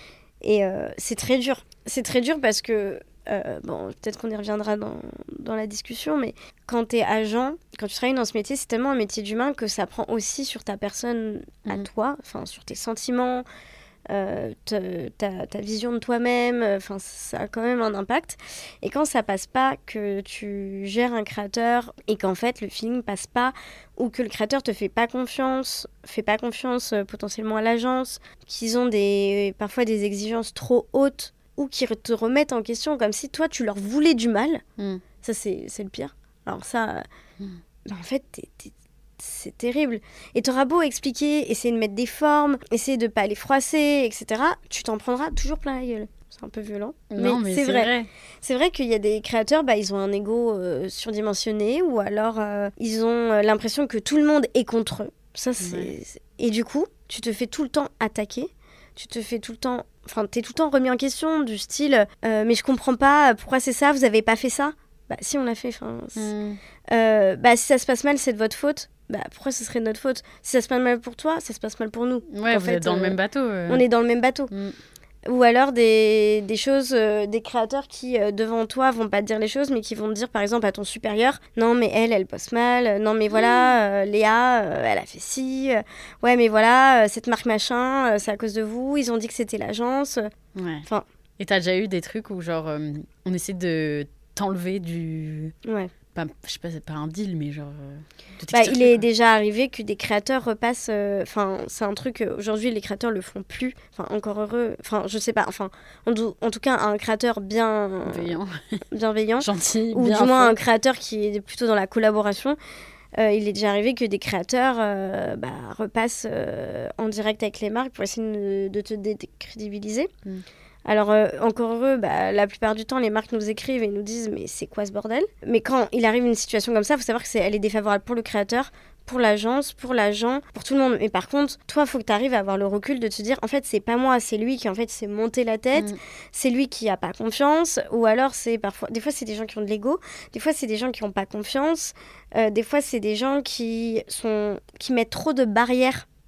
Et euh, c'est très dur. C'est très dur parce que, euh, bon, peut-être qu'on y reviendra dans, dans la discussion, mais quand tu es agent, quand tu travailles dans ce métier, c'est tellement un métier d'humain que ça prend aussi sur ta personne à mmh. toi, enfin, sur tes sentiments, Euh, ta, ta, ta vision de toi-même, enfin ça a quand même un impact. Et quand ça passe pas, que tu gères un créateur et qu'en fait le feeling passe pas, ou que le créateur te fait pas confiance, fait pas confiance euh, potentiellement à l'agence, qu'ils ont des, parfois des exigences trop hautes, ou qu'ils te remettent en question comme si toi tu leur voulais du mal, mm. ça c'est, c'est le pire. Alors ça, mm. bah, en fait t'es, t'es c'est terrible. Et t'auras beau expliquer, essayer de mettre des formes, essayer de pas les froisser, et cetera. Tu t'en prendras toujours plein la gueule. C'est un peu violent. Non, mais, mais c'est, c'est vrai. vrai. C'est vrai qu'il y a des créateurs, bah, ils ont un ego euh, surdimensionné, ou alors euh, ils ont euh, l'impression que tout le monde est contre eux. Ça, c'est... Ouais. Et du coup, tu te fais tout le temps attaquer. Tu te fais tout le temps... Enfin, t'es tout le temps remis en question, du style euh, « Mais je comprends pas, pourquoi c'est ça ? Vous avez pas fait ça ?» Bah, si, on l'a fait. Mm. Euh, bah, si ça se passe mal, c'est de votre faute. Bah, pourquoi ce serait de notre faute ? Si ça se passe mal pour toi, ça se passe mal pour nous. Ouais, en vous fait, êtes dans euh, le même bateau. Euh... On est dans le même bateau. Mm. Ou alors des, des choses, euh, des créateurs qui, euh, devant toi, vont pas te dire les choses, mais qui vont te dire, par exemple, à ton supérieur, non, mais elle, elle bosse mal. Non, mais voilà, euh, Léa, euh, elle a fait ci. Euh, ouais, mais voilà, euh, cette marque machin, euh, c'est à cause de vous. Ils ont dit que c'était l'agence. Ouais. Enfin. Et t'as déjà eu des trucs où, genre, euh, on essaie de t'enlever du... Ouais. Pas, je sais pas, c'est pas un deal, mais genre... Euh, bah, il est quoi. Déjà arrivé que des créateurs repassent... Enfin, euh, c'est un truc... Euh, aujourd'hui, les créateurs le font plus. Enfin, encore heureux. Enfin, je sais pas. Enfin, en, en tout cas, un créateur bien... Bienveillant. bienveillant. Gentil, ou bien du moins fort. Un créateur qui est plutôt dans la collaboration. Euh, il est déjà arrivé que des créateurs euh, bah, repassent euh, en direct avec les marques pour essayer de, de te décrédibiliser. Mm. Alors, euh, encore heureux, bah, la plupart du temps, les marques nous écrivent et nous disent « Mais c'est quoi ce bordel ?» Mais quand il arrive une situation comme ça, il faut savoir qu'elle est défavorable pour le créateur, pour l'agence, pour l'agent, pour tout le monde. Mais par contre, toi, il faut que tu arrives à avoir le recul de te dire « En fait, c'est pas moi, c'est lui qui en fait s'est monté la tête, mmh. c'est lui qui a pas confiance. » Ou alors, c'est parfois... Des fois, c'est des gens qui ont de l'ego, des fois, c'est des gens qui ont pas confiance, euh, des fois, c'est des gens qui, sont... qui mettent trop de barrières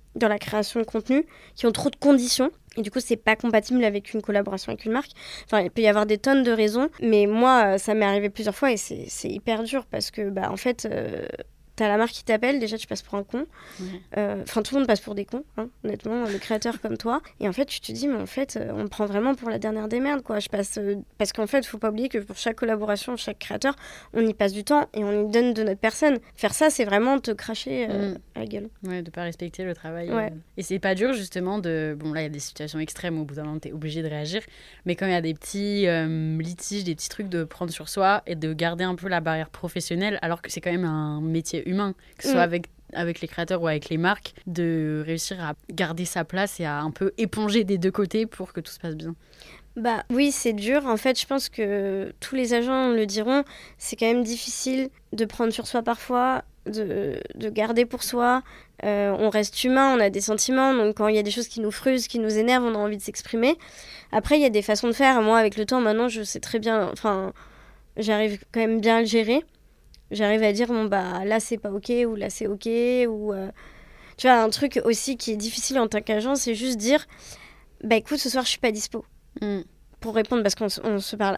dans la création de contenu, qui ont trop de conditions. Et du coup, c'est pas compatible avec une collaboration avec une marque. Enfin, il peut y avoir des tonnes de raisons. Mais moi, ça m'est arrivé plusieurs fois et c'est, c'est hyper dur parce que, bah, en fait... Euh, t'as la marque qui t'appelle, déjà tu passes pour un con. Enfin, ouais. euh, tout le monde passe pour des cons, hein, honnêtement, le créateur comme toi. Et en fait, tu te dis, mais en fait, euh, on me prend vraiment pour la dernière des merdes, quoi. Je passe, euh, parce qu'en fait, faut pas oublier que pour chaque collaboration, chaque créateur, on y passe du temps et on y donne de notre personne. Faire ça, c'est vraiment te cracher euh, mm. à la gueule. Ouais, de pas respecter le travail. Ouais. Euh... Et c'est pas dur, justement, de... Bon, là, il y a des situations extrêmes où au bout d'un moment, t'es obligé de réagir. Mais quand il y a des petits euh, litiges, des petits trucs de prendre sur soi et de garder un peu la barrière professionnelle, alors que c'est quand même un métier humain, que ce soit mm. avec, avec les créateurs ou avec les marques, de réussir à garder sa place et à un peu éponger des deux côtés pour que tout se passe bien. Bah oui, c'est dur. En fait, je pense que tous les agents le diront, c'est quand même difficile de prendre sur soi parfois, de, de garder pour soi. Euh, on reste humain, on a des sentiments, donc quand il y a des choses qui nous frustrent, qui nous énervent, on a envie de s'exprimer. Après, il y a des façons de faire. Moi, avec le temps, maintenant, je sais très bien... Enfin, j'arrive quand même bien à le gérer. J'arrive à dire, bon, bah, là, c'est pas OK, ou là, c'est OK, ou... Euh... Tu vois, un truc aussi qui est difficile en tant qu'agent, c'est juste dire, bah, écoute, ce soir, je suis pas dispo. Mm. Pour répondre, parce qu'on on se parle,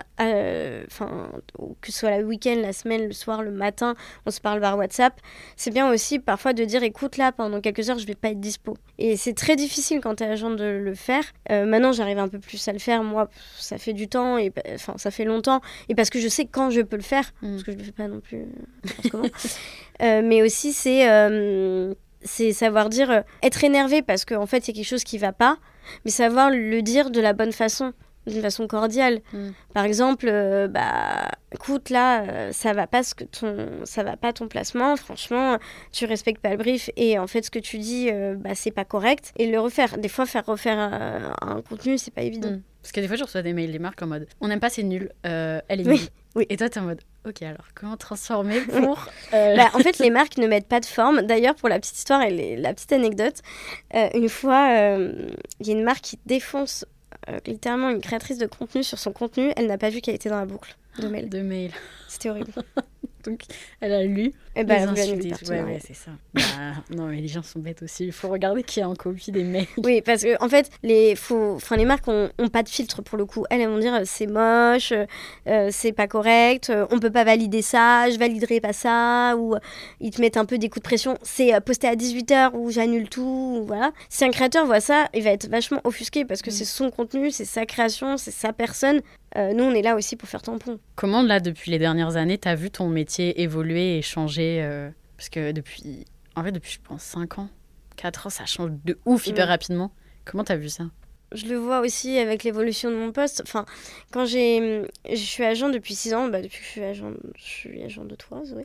enfin, euh, que ce soit le week-end, la semaine, le soir, le matin, on se parle par WhatsApp. C'est bien aussi, parfois, de dire, écoute, là, pendant quelques heures, je vais pas être dispo. Et c'est très difficile quand t'es agent de le faire. Euh, maintenant, j'arrive un peu plus à le faire. Moi, ça fait du temps, et enfin, ça fait longtemps. Et parce que je sais quand je peux le faire, mm. parce que je le fais pas non plus, euh, comment. euh, mais aussi, c'est... Euh, c'est savoir dire, euh, être énervé parce qu'en fait, il y a quelque chose qui va pas, mais savoir le dire de la bonne façon, d'une façon cordiale. Mm. Par exemple, euh, bah, écoute, là, euh, ça va pas ce que ton, ça va pas ton placement, franchement, tu respectes pas le brief et en fait, ce que tu dis, euh, bah, c'est pas correct. Et le refaire. Des fois, faire refaire un, un contenu, c'est pas évident. Mm. Parce que des fois, je reçois des mails des marques en mode, on n'aime pas, c'est nul, euh, elle est nulle. Oui. Oui. Et toi, t'es en mode, ok, alors comment transformer pour... Euh... Bah, en fait, les marques ne mettent pas de forme. D'ailleurs, pour la petite histoire et les, la petite anecdote, euh, une fois, il euh, y a une marque qui défonce euh, littéralement une créatrice de contenu sur son contenu. Elle n'a pas vu qu'elle était dans la boucle de mail. De mail. C'était horrible. Donc, elle a lu et bah, les insultes. Ouais, ouais, c'est ça. Bah, non, mais les gens sont bêtes aussi. Il faut regarder qui est en copie des mails. Oui, parce que en fait, les, faut, les marques ont, ont pas de filtre pour le coup. Elles, elles vont dire c'est moche, euh, c'est pas correct, euh, on peut pas valider ça, je validerai pas ça, ou euh, ils te mettent un peu des coups de pression. C'est euh, posté à dix-huit heures ou j'annule tout, ou voilà. Si un créateur voit ça, il va être vachement offusqué parce que mmh. c'est son contenu, c'est sa création, c'est sa personne. Euh, nous, on est là aussi pour faire tampon. Comment, là, depuis les dernières années, t'as vu ton métier évoluer et changer euh, parce que depuis, en fait, depuis, je pense, cinq ans, quatre ans, ça change de ouf hyper mmh. rapidement. Comment t'as vu ça ? Je le vois aussi avec l'évolution de mon poste. Enfin, quand j'ai... Je suis agent depuis six ans. Bah, depuis que je suis agent, je suis agent de toi, Zoé.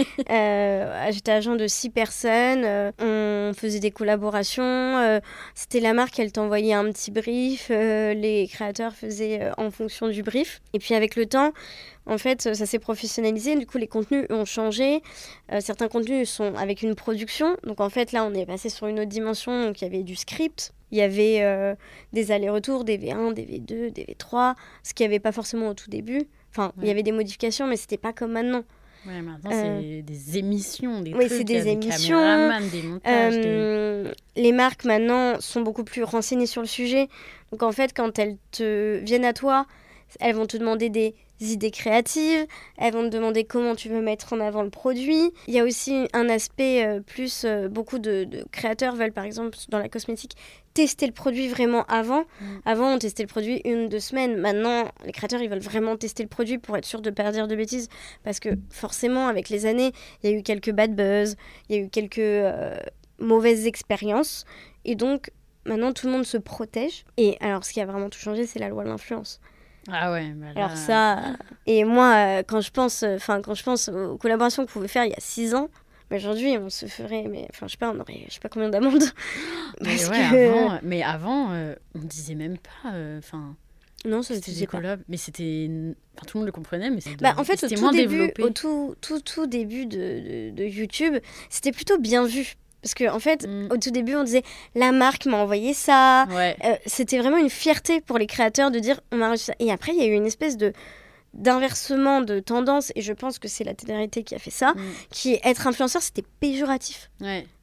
euh, j'étais agent de six personnes. Euh, on faisait des collaborations. Euh, c'était la marque, elle t'envoyait un petit brief. Euh, les créateurs faisaient euh, en fonction du brief. Et puis avec le temps, en fait, ça s'est professionnalisé. Du coup, les contenus ont changé. Euh, certains contenus sont avec une production. Donc en fait, là, on est passé sur une autre dimension. Donc il y avait du script. Il y avait euh, des allers-retours, des V un, des V deux, des V trois, ce qu'il n'y avait pas forcément au tout début. Enfin, ouais. il y avait des modifications, mais ce n'était pas comme maintenant. Ouais, maintenant, euh... c'est des émissions, des oui, trucs, c'est des, des émissions. caméramans, des montages. Euh, des... Les marques, maintenant, sont beaucoup plus renseignées sur le sujet. Donc, en fait, quand elles te viennent à toi, elles vont te demander des idées créatives, elles vont te demander comment tu veux mettre en avant le produit. Il y a aussi un aspect euh, plus, euh, beaucoup de, de créateurs veulent, par exemple, dans la cosmétique, tester le produit vraiment avant. Mmh. Avant, on testait le produit une, deux semaines. Maintenant, les créateurs, ils veulent vraiment tester le produit pour être sûr de ne pas dire de bêtises. Parce que forcément, avec les années, il y a eu quelques bad buzz, il y a eu quelques euh, mauvaises expériences. Et donc, maintenant, tout le monde se protège. Et alors, ce qui a vraiment tout changé, c'est la loi de l'influence. Ah ouais, bah là... Alors ça... Et moi, quand je pense, enfin, quand je pense aux collaborations qu'on pouvait faire il y a six ans, mais aujourd'hui, on se ferait, mais enfin, je sais pas, on aurait, je sais pas combien d'amendes. Mais ouais, que... avant, mais avant, euh, on disait même pas, enfin. Euh, non, ça c'était se des collabs, mais c'était, enfin, tout le monde le comprenait, mais c'était. Bah, en fait, c'était au tout moins début, développé. au tout, tout, tout début de, de, de YouTube, c'était plutôt bien vu. Parce qu'en en fait, mm. au tout début, on disait la marque m'a envoyé ça. Ouais. Euh, c'était vraiment une fierté pour les créateurs de dire on m'a reçu ça. Et après, il y a eu une espèce de d'inversement de tendance, et je pense que c'est la télé-réalité qui a fait ça, mm. qui est être influenceur, c'était péjoratif. Ouais.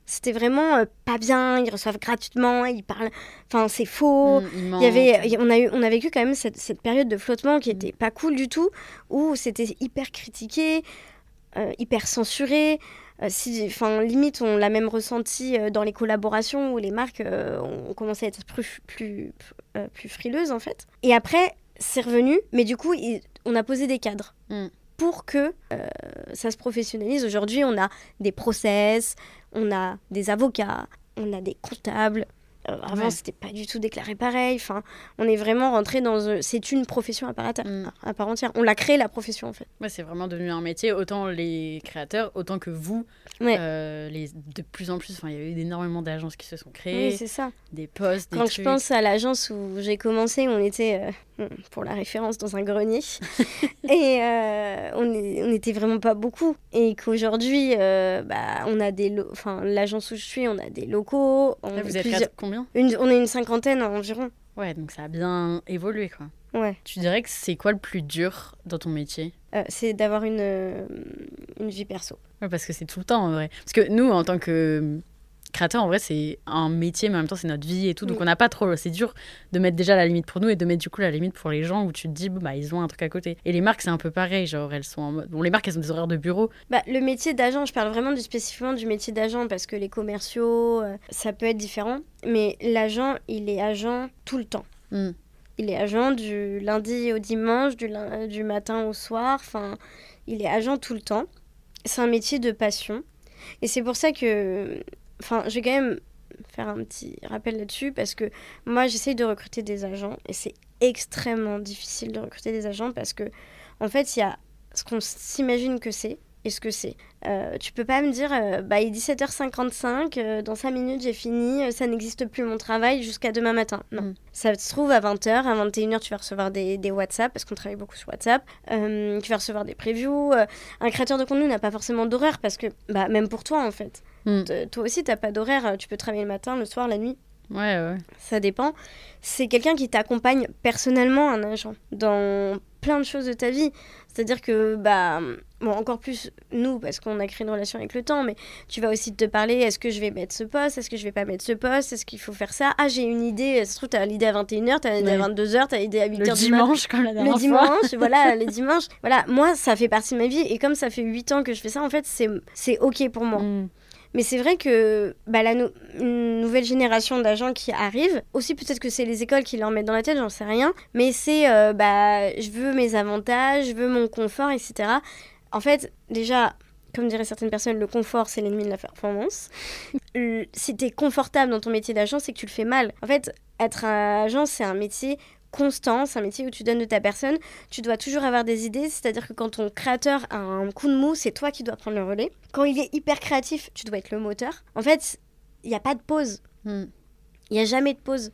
C'était vraiment euh, pas bien, ils reçoivent gratuitement, ils parlent... Enfin, c'est faux. Mmh, il Il ment. y avait, on, a eu, on a vécu quand même cette, cette période de flottement qui était pas cool du tout, où c'était hyper critiqué, euh, hyper censuré. Euh, si, enfin, limite, on l'a même ressenti euh, dans les collaborations où les marques euh, ont commencé à être plus, plus, euh, plus frileuses, en fait. Et après, c'est revenu, mais du coup, il, on a posé des cadres Mmh. pour que euh, ça se professionnalise. Aujourd'hui, on a des process, on a des avocats, on a des comptables. Euh, avant, Ouais. c'était pas du tout déclaré pareil. Enfin, on est vraiment rentré dans... un- C'est une profession à part, entière, Mm. à part entière. On l'a créé, la profession, en fait. Ouais, c'est vraiment devenu un métier, autant les créateurs, autant que vous. Ouais. Euh, les, de plus en plus, enfin, il y a eu énormément d'agences qui se sont créées, Oui, c'est ça. des postes, des Quand trucs. je pense à l'agence où j'ai commencé, on était, euh, pour la référence, dans un grenier. et euh, on, est, on était vraiment pas beaucoup. Et qu'aujourd'hui, euh, bah, on a des... Lo- enfin, l'agence où je suis, on a des locaux. On, Là, vous êtes plusieurs- quatre- combien une, on est une cinquantaine environ. Ouais, donc ça a bien évolué, quoi. Ouais. Tu dirais que c'est quoi le plus dur dans ton métier? Euh, c'est d'avoir une, euh, une vie perso. Ouais, parce que c'est tout le temps, en vrai. Parce que nous, en tant que créateur, en vrai, c'est un métier, mais en même temps, c'est notre vie et tout. Donc, Oui. on n'a pas trop... C'est dur de mettre déjà la limite pour nous et de mettre, du coup, la limite pour les gens où tu te dis, bon, bah, ils ont un truc à côté. Et les marques, c'est un peu pareil. Genre, elles sont en mode... Bon, les marques, elles ont des horaires de bureau. Bah, le métier d'agent, je parle vraiment du, spécifiquement du métier d'agent parce que les commerciaux, euh, ça peut être différent. Mais l'agent, il est agent tout le temps. Mm. Il est agent du lundi au dimanche, du, lin- du matin au soir. Enfin, il est agent tout le temps. C'est un métier de passion. Et c'est pour ça que... Enfin, je vais quand même faire un petit rappel là-dessus parce que moi, j'essaye de recruter des agents et c'est extrêmement difficile de recruter des agents parce que, en fait, il y a ce qu'on s'imagine que c'est et ce que c'est. Euh, tu peux pas me dire, euh, bah, il est dix-sept heures cinquante-cinq, euh, dans cinq minutes j'ai fini, euh, ça n'existe plus mon travail jusqu'à demain matin. Non. Mm. Ça se trouve à vingt heures, à vingt et une heures tu vas recevoir des, des WhatsApp, parce qu'on travaille beaucoup sur WhatsApp, euh, tu vas recevoir des previews. Euh, un créateur de contenu n'a pas forcément d'horaire, parce que, bah, même pour toi en fait, Mm. T- toi aussi t'as pas d'horaire, tu peux travailler le matin, le soir, la nuit. Ouais, ouais. Ça dépend. C'est quelqu'un qui t'accompagne personnellement, un agent, dans plein de choses de ta vie. C'est-à-dire que, bah, bon, encore plus nous, parce qu'on a créé une relation avec le temps, mais tu vas aussi te parler, est-ce que je vais mettre ce poste, est-ce que je vais pas mettre ce poste, est-ce qu'il faut faire ça? Ah, j'ai une idée, ça se trouve, t'as l'idée à vingt et une heures, t'as l'idée à Ouais. vingt-deux heures, t'as l'idée à huit Le heures du matin. dimanche, comme la dernière Le fois. dimanche, voilà, les dimanches. Voilà, moi, ça fait partie de ma vie, et comme ça fait huit ans que je fais ça, en fait, c'est, c'est OK pour moi. Mm. Mais c'est vrai que bah, la nou- une nouvelle génération d'agents qui arrive, aussi peut-être que c'est les écoles qui leur mettent dans la tête, j'en sais rien, mais c'est euh, bah, je veux mes avantages, je veux mon confort, et cetera. En fait, déjà, comme diraient certaines personnes, le confort, c'est l'ennemi de la performance. Le- si t'es confortable dans ton métier d'agent, c'est que tu le fais mal. En fait, être un agent, c'est un métier constant, c'est un métier où tu donnes de ta personne, tu dois toujours avoir des idées, c'est-à-dire que quand ton créateur a un coup de mou, c'est toi qui dois prendre le relais. Quand il est hyper créatif, tu dois être le moteur. En fait, il n'y a pas de pause. Mm. Il n'y a jamais de pause.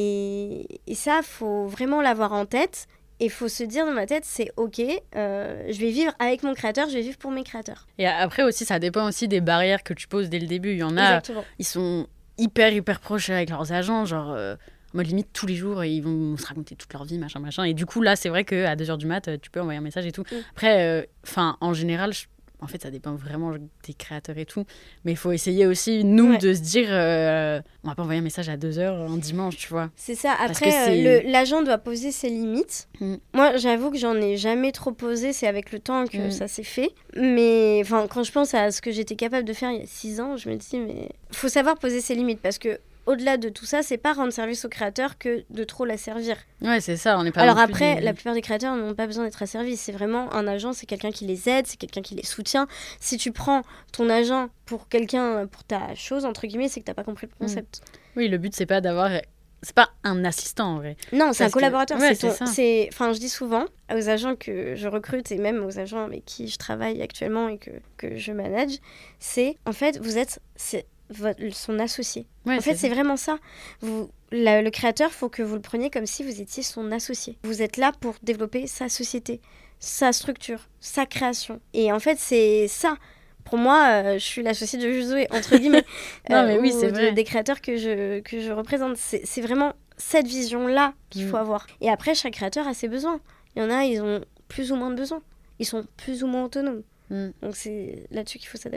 Et, et ça, faut vraiment l'avoir en tête. Et il faut se dire dans ma tête, c'est OK, euh, je vais vivre avec mon créateur, je vais vivre pour mes créateurs. Et après aussi, ça dépend aussi des barrières que tu poses dès le début. Il y en a, Exactement. ils sont hyper, hyper proches avec leurs agents, genre... euh, en mode limite tous les jours et ils vont se raconter toute leur vie, machin, machin. Et du coup, là, c'est vrai qu'à deux heures du mat, tu peux envoyer un message et tout. Mm. Après, enfin, en général, je- en fait, ça dépend vraiment des créateurs et tout. Mais il faut essayer aussi, nous, Ouais. de se dire, euh, on va pas envoyer un message à deux heures un dimanche, tu vois. C'est ça. Parce Après, que c'est- euh, le- l'agent doit poser ses limites. Mm. Moi, j'avoue que j'en ai jamais trop posé. C'est avec le temps que Mm. ça s'est fait. Mais enfin, quand je pense à ce que j'étais capable de faire il y a six ans, je me dis, mais faut savoir poser ses limites parce que au-delà de tout ça, c'est pas rendre service au créateur que de trop l'asservir. Ouais, c'est ça, on n'est pas Alors non plus après, des- la plupart des créateurs n'ont pas besoin d'être asservis. C'est vraiment un agent, c'est quelqu'un qui les aide, c'est quelqu'un qui les soutient. Si tu prends ton agent pour quelqu'un, pour ta chose, entre guillemets, c'est que t'as pas compris le concept. Oui, le but, c'est pas d'avoir... C'est pas un assistant, en vrai. Non, c'est un Parce que- collaborateur. ouais, c'est c'est ton- ça. c'est- Enfin, je dis souvent aux agents que je recrute et même aux agents avec qui je travaille actuellement et que, que je manage, c'est en fait, vous êtes c'est votre, son associé. Ouais, En fait, ça. c'est vraiment ça. Vous, la- le créateur, faut que vous le preniez comme si vous étiez son associé. Vous êtes là pour développer sa société, sa structure, sa création. Et en fait, c'est ça. Pour moi, euh, je suis l'associée de Josué, entre guillemets. Non, mais oui, ou c'est de- vrai. des créateurs que je, que je représente. C'est, c'est vraiment cette vision-là qu'il Mm. faut avoir. Et après, chaque créateur a ses besoins. Il y en a, ils ont plus ou moins de besoins. Ils sont plus ou moins autonomes. Mm. Donc c'est là-dessus qu'il faut s'adapter.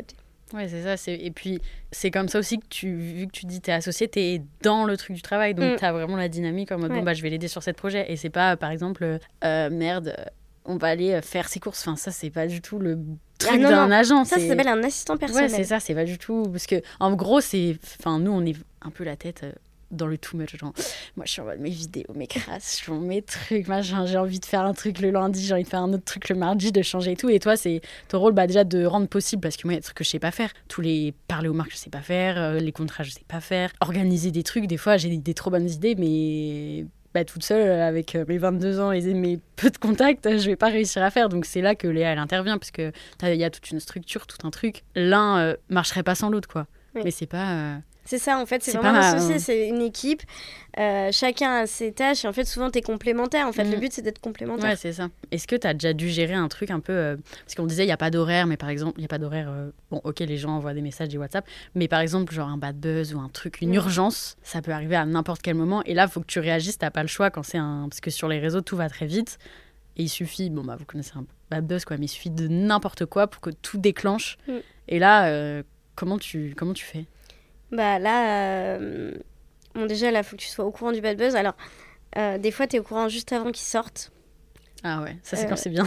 Ouais, c'est ça. C'est... Et puis, c'est comme ça aussi que tu, vu que tu dis t'es associé, t'es dans le truc du travail. Donc, mm. t'as vraiment la dynamique en mode, ouais. bon, bah, je vais l'aider sur ce projet. Et c'est pas, par exemple, euh, merde, on va aller faire ses courses. Enfin, ça, c'est pas du tout le truc ah, non, d'un non. agent. Ça, c'est... ça s'appelle un assistant personnel. Ouais, c'est ça. C'est pas du tout... Parce que, en gros, c'est... Enfin, nous, on est un peu la tête... Euh... dans le too much, genre moi je suis en mode mes vidéos, mes créations, mes trucs, machin, j'ai envie de faire un truc le lundi, j'ai envie de faire un autre truc le mardi, de changer et tout, et toi c'est ton rôle bah, déjà de rendre possible, parce que moi il y a des trucs que je sais pas faire, tous les parler aux marques je sais pas faire, euh, les contrats je sais pas faire, organiser des trucs, des fois j'ai des, des trop bonnes idées mais bah, toute seule avec mes vingt-deux ans et mes peu de contacts, je vais pas réussir à faire, donc c'est là que Léa elle intervient, parce que il y a toute une structure, tout un truc, l'un euh, marcherait pas sans l'autre quoi, oui. mais c'est pas... Euh... C'est ça, en fait, c'est, c'est vraiment associé, c'est une équipe, euh, chacun a ses tâches, et en fait, souvent, t'es complémentaire, en fait, mmh. le but, c'est d'être complémentaire. Ouais, c'est ça. Est-ce que t'as déjà dû gérer un truc un peu, euh, parce qu'on disait, il n'y a pas d'horaire, mais par exemple, il n'y a pas d'horaire, euh, bon, ok, les gens envoient des messages, des WhatsApp, mais par exemple, genre un bad buzz ou un truc, une mmh. urgence, ça peut arriver à n'importe quel moment, et là, il faut que tu réagisses, t'as pas le choix quand c'est un... Parce que sur les réseaux, tout va très vite, et il suffit, bon, bah, vous connaissez un bad buzz, quoi, mais il suffit de n'importe quoi pour que tout déclenche, mmh. et là, euh, comment tu, comment tu fais ? Bah là, euh... bon déjà là, il faut que tu sois au courant du bad buzz. Alors, euh, des fois, tu es au courant juste avant qu'il sorte. Ah ouais, ça c'est euh... quand c'est bien.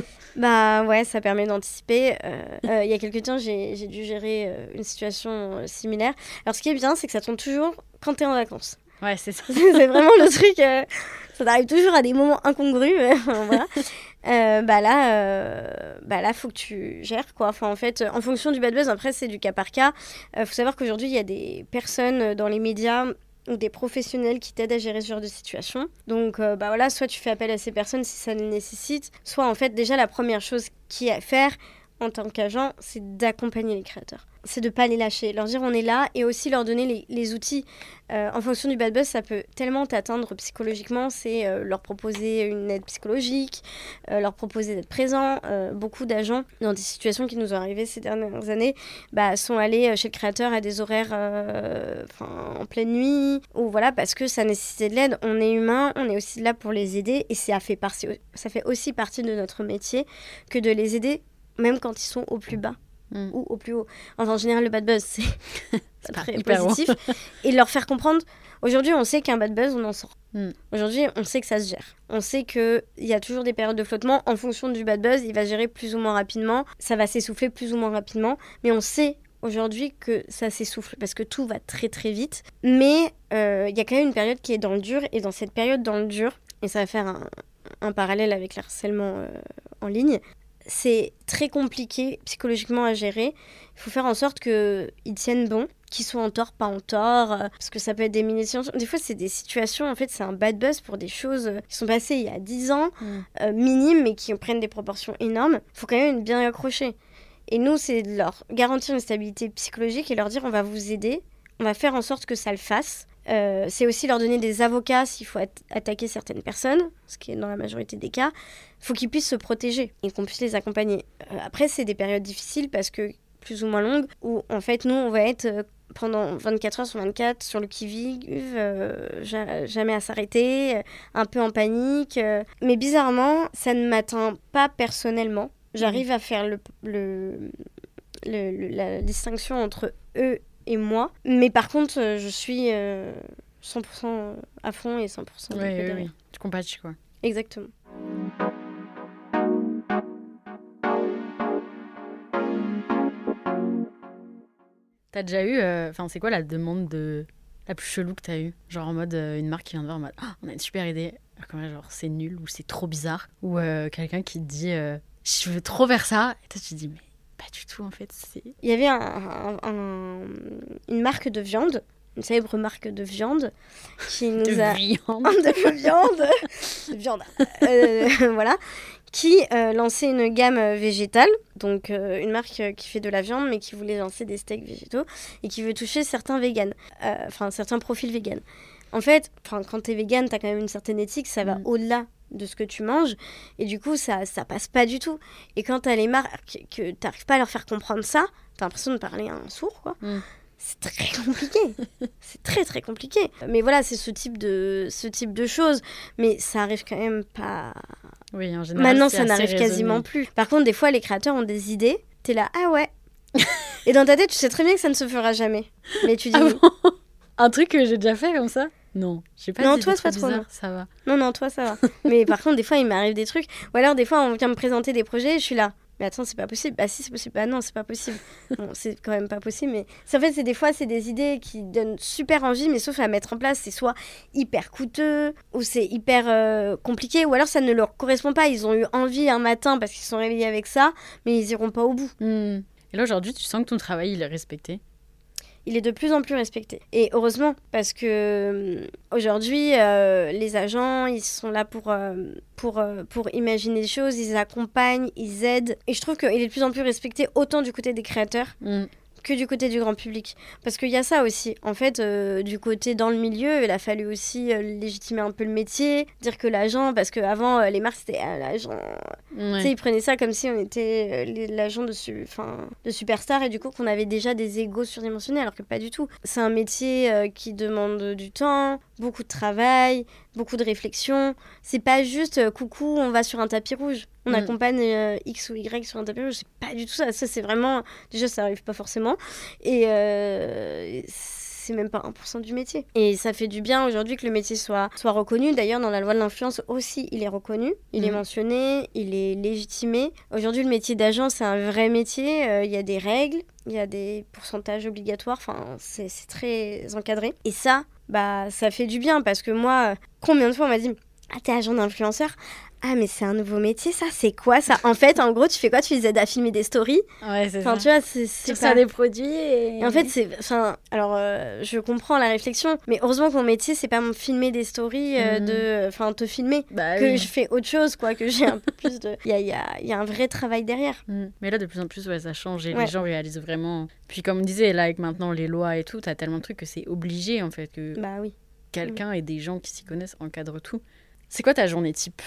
Bah ouais, ça permet d'anticiper. Il euh, euh, y a quelques temps, j'ai, j'ai dû gérer euh, une situation euh, similaire. Alors, ce qui est bien, c'est que ça tombe toujours quand tu es en vacances. Ouais, c'est ça. C'est vraiment le truc... Euh... Ça t'arrive toujours à des moments incongrus. Mais, voilà. Euh, bah là, euh, bah là, faut que tu gères quoi. Enfin, en fait, en fonction du bad buzz, après c'est du cas par cas. Il euh, faut savoir qu'aujourd'hui, il y a des personnes dans les médias ou des professionnels qui t'aident à gérer ce genre de situation. Donc, euh, bah voilà, soit tu fais appel à ces personnes si ça le nécessite, soit en fait déjà la première chose qu'il y a à faire en tant qu'agent, c'est d'accompagner les créateurs. C'est de ne pas les lâcher, leur dire on est là et aussi leur donner les, les outils. Euh, en fonction du bad buzz, ça peut tellement t'atteindre psychologiquement, c'est euh, leur proposer une aide psychologique, euh, leur proposer d'être présent. Euh, beaucoup d'agents, dans des situations qui nous ont arrivées ces dernières années, bah, sont allés chez le créateur à des horaires euh, en pleine nuit, ou voilà, parce que ça nécessitait de l'aide. On est humain, on est aussi là pour les aider et ça fait, partie, ça fait aussi partie de notre métier que de les aider, même quand ils sont au plus bas. Mmh. Ou au plus haut. Enfin, en général, le bad buzz, c'est, c'est pas très positif. Bon. Et leur faire comprendre, aujourd'hui, on sait qu'un bad buzz, on en sort. Mmh. Aujourd'hui, on sait que ça se gère. On sait qu'il y a toujours des périodes de flottement. En fonction du bad buzz, il va gérer plus ou moins rapidement. Ça va s'essouffler plus ou moins rapidement. Mais on sait aujourd'hui que ça s'essouffle parce que tout va très très vite. Mais il euh, y a quand même une période qui est dans le dur. Et dans cette période dans le dur, et ça va faire un, un parallèle avec le harcèlement euh, en ligne, c'est très compliqué psychologiquement à gérer. Il faut faire en sorte qu'ils tiennent bon, qu'ils soient en tort, pas en tort, euh, parce que ça peut être des mini-situations. Des fois, c'est des situations, en fait, c'est un bad buzz pour des choses qui sont passées il y a dix ans, mmh. euh, minimes, mais qui prennent des proportions énormes. Il faut quand même être bien accroché. Et nous, c'est de leur garantir une stabilité psychologique et leur dire on va vous aider, on va faire en sorte que ça le fasse. Euh, c'est aussi leur donner des avocats s'il faut at- attaquer certaines personnes, ce qui est dans la majorité des cas. Il faut qu'ils puissent se protéger et qu'on puisse les accompagner. Euh, après, c'est des périodes difficiles parce que plus ou moins longues, où en fait, nous, on va être euh, pendant vingt-quatre heures sur vingt-quatre sur le qui-vive, euh, ja- jamais à s'arrêter, euh, un peu en panique. Euh. Mais bizarrement, ça ne m'atteint pas personnellement. J'arrive à faire le, le, le, le, la distinction entre eux et moi. Mais par contre, euh, je suis euh, cent pour cent à fond et cent pour cent oui, oui, oui. Tu compatis, quoi. Exactement. T'as déjà eu... Enfin, euh, c'est quoi la demande de... la plus chelou que t'as eue ? Genre en mode, euh, une marque qui vient te voir en mode oh, « on a une super idée ». Comme genre, c'est nul ou c'est trop bizarre. Ou euh, quelqu'un qui te dit euh, « je veux trop faire ça ». Et toi, tu te dis « mais pas du tout, en fait. » c'est... Il y avait un, un, un, une marque de viande, une célèbre marque de viande, qui nous de a... Viande. de viande. De viande. Euh, voilà. Qui euh, lançait une gamme végétale, donc euh, une marque qui fait de la viande, mais qui voulait lancer des steaks végétaux, et qui veut toucher certains véganes, enfin euh, certains profils véganes. En fait, quand t'es végane, t'as quand même une certaine éthique, ça va mmh. au-delà de ce que tu manges, et du coup, ça, ça passe pas du tout. Et quand t'as les marques que t'arrives pas à leur faire comprendre ça, t'as l'impression de parler à un sourd, quoi. Mmh. C'est très compliqué. C'est très, très compliqué. Mais voilà, c'est ce type de, ce type de choses. Mais ça arrive quand même pas... Oui, en général, maintenant, c'est ça assez n'arrive raisonné. Quasiment plus. Par contre, des fois, les créateurs ont des idées. T'es là, ah ouais, Et dans ta tête, tu sais très bien que ça ne se fera jamais. Mais tu dis Ah oui. bon Un truc que j'ai déjà fait comme ça? Non, j'ai pas Non, dit toi, des c'est pas trucs trop, bizarres, non. ça va. Non, non, toi, ça va. Mais par contre, des fois, il m'arrive des trucs. Ou alors, des fois, on vient me présenter des projets et je suis là. Mais attends, c'est pas possible. Bah si, c'est possible. Bah non, c'est pas possible. Bon, c'est quand même pas possible. Mais c'est- en fait, c'est des fois, c'est des idées qui donnent super envie, mais sauf à mettre en place, c'est soit hyper coûteux, ou c'est hyper euh, compliqué, ou alors ça ne leur correspond pas. Ils ont eu envie un matin parce qu'ils se sont réveillés avec ça, mais ils iront pas au bout. Hmm. Et là, aujourd'hui, tu sens que ton travail, il est respecté? Il est de plus en plus respecté. Et heureusement, parce que euh, aujourd'hui, euh, les agents, ils sont là pour, euh, pour, euh, pour imaginer des choses, ils accompagnent, ils aident. Et je trouve qu'il est de plus en plus respecté autant du côté des créateurs Hmm. que du côté du grand public. Parce qu'il y a ça aussi. En fait, euh, du côté dans le milieu, il a fallu aussi euh, légitimer un peu le métier, dire que l'agent, parce qu'avant, euh, les marques, c'était ah, l'agent. Ouais. Tu sais, ils prenaient ça comme si on était euh, les- l'agent de, su- 'fin, de superstar et du coup qu'on avait déjà des égos surdimensionnés, alors que pas du tout. C'est un métier euh, qui demande du temps, beaucoup de travail, beaucoup de réflexion. C'est pas juste euh, coucou, on va sur un tapis rouge. On Mm. accompagne euh, X ou Y sur un tapis rouge. C'est pas du tout ça. Ça, c'est vraiment. Déjà, ça arrive pas forcément. Et euh, c'est même pas un pour cent du métier. Et ça fait du bien aujourd'hui que le métier soit, soit reconnu. D'ailleurs, dans la loi de l'influence aussi, il est reconnu, il est Mhm. mentionné, il est légitimé. Aujourd'hui, le métier d'agent, c'est un vrai métier. Euh, Il y a des règles, il y a des pourcentages obligatoires. Enfin, c'est c'est très encadré. Et ça, bah, ça fait du bien parce que moi, euh, combien de fois on m'a dit « Ah, t'es agent d'influenceur ? Ah, mais c'est un nouveau métier, ça, c'est quoi ça ?» En fait, en gros, tu fais quoi? Tu les aides à filmer des stories. Ouais, c'est Enfin, ça. tu vois, c'est c'est Sur pas... ça des produits et... Et en fait, c'est. Enfin, alors, euh, je comprends la réflexion, mais heureusement que mon métier, c'est pas me filmer des stories, euh, Mhm. de. Enfin, te filmer. Bah Que oui. je fais autre chose, quoi, que j'ai un peu plus de. Il y a, il y, a, il y a un vrai travail derrière. Mm. Mais là, de plus en plus, ouais, ça change et Ouais. les gens réalisent vraiment. Puis, comme on disait, là, avec maintenant les lois et tout, t'as tellement de trucs que c'est obligé, en fait, que Bah oui. quelqu'un et des gens qui s'y connaissent encadrent tout. C'est quoi ta journée type?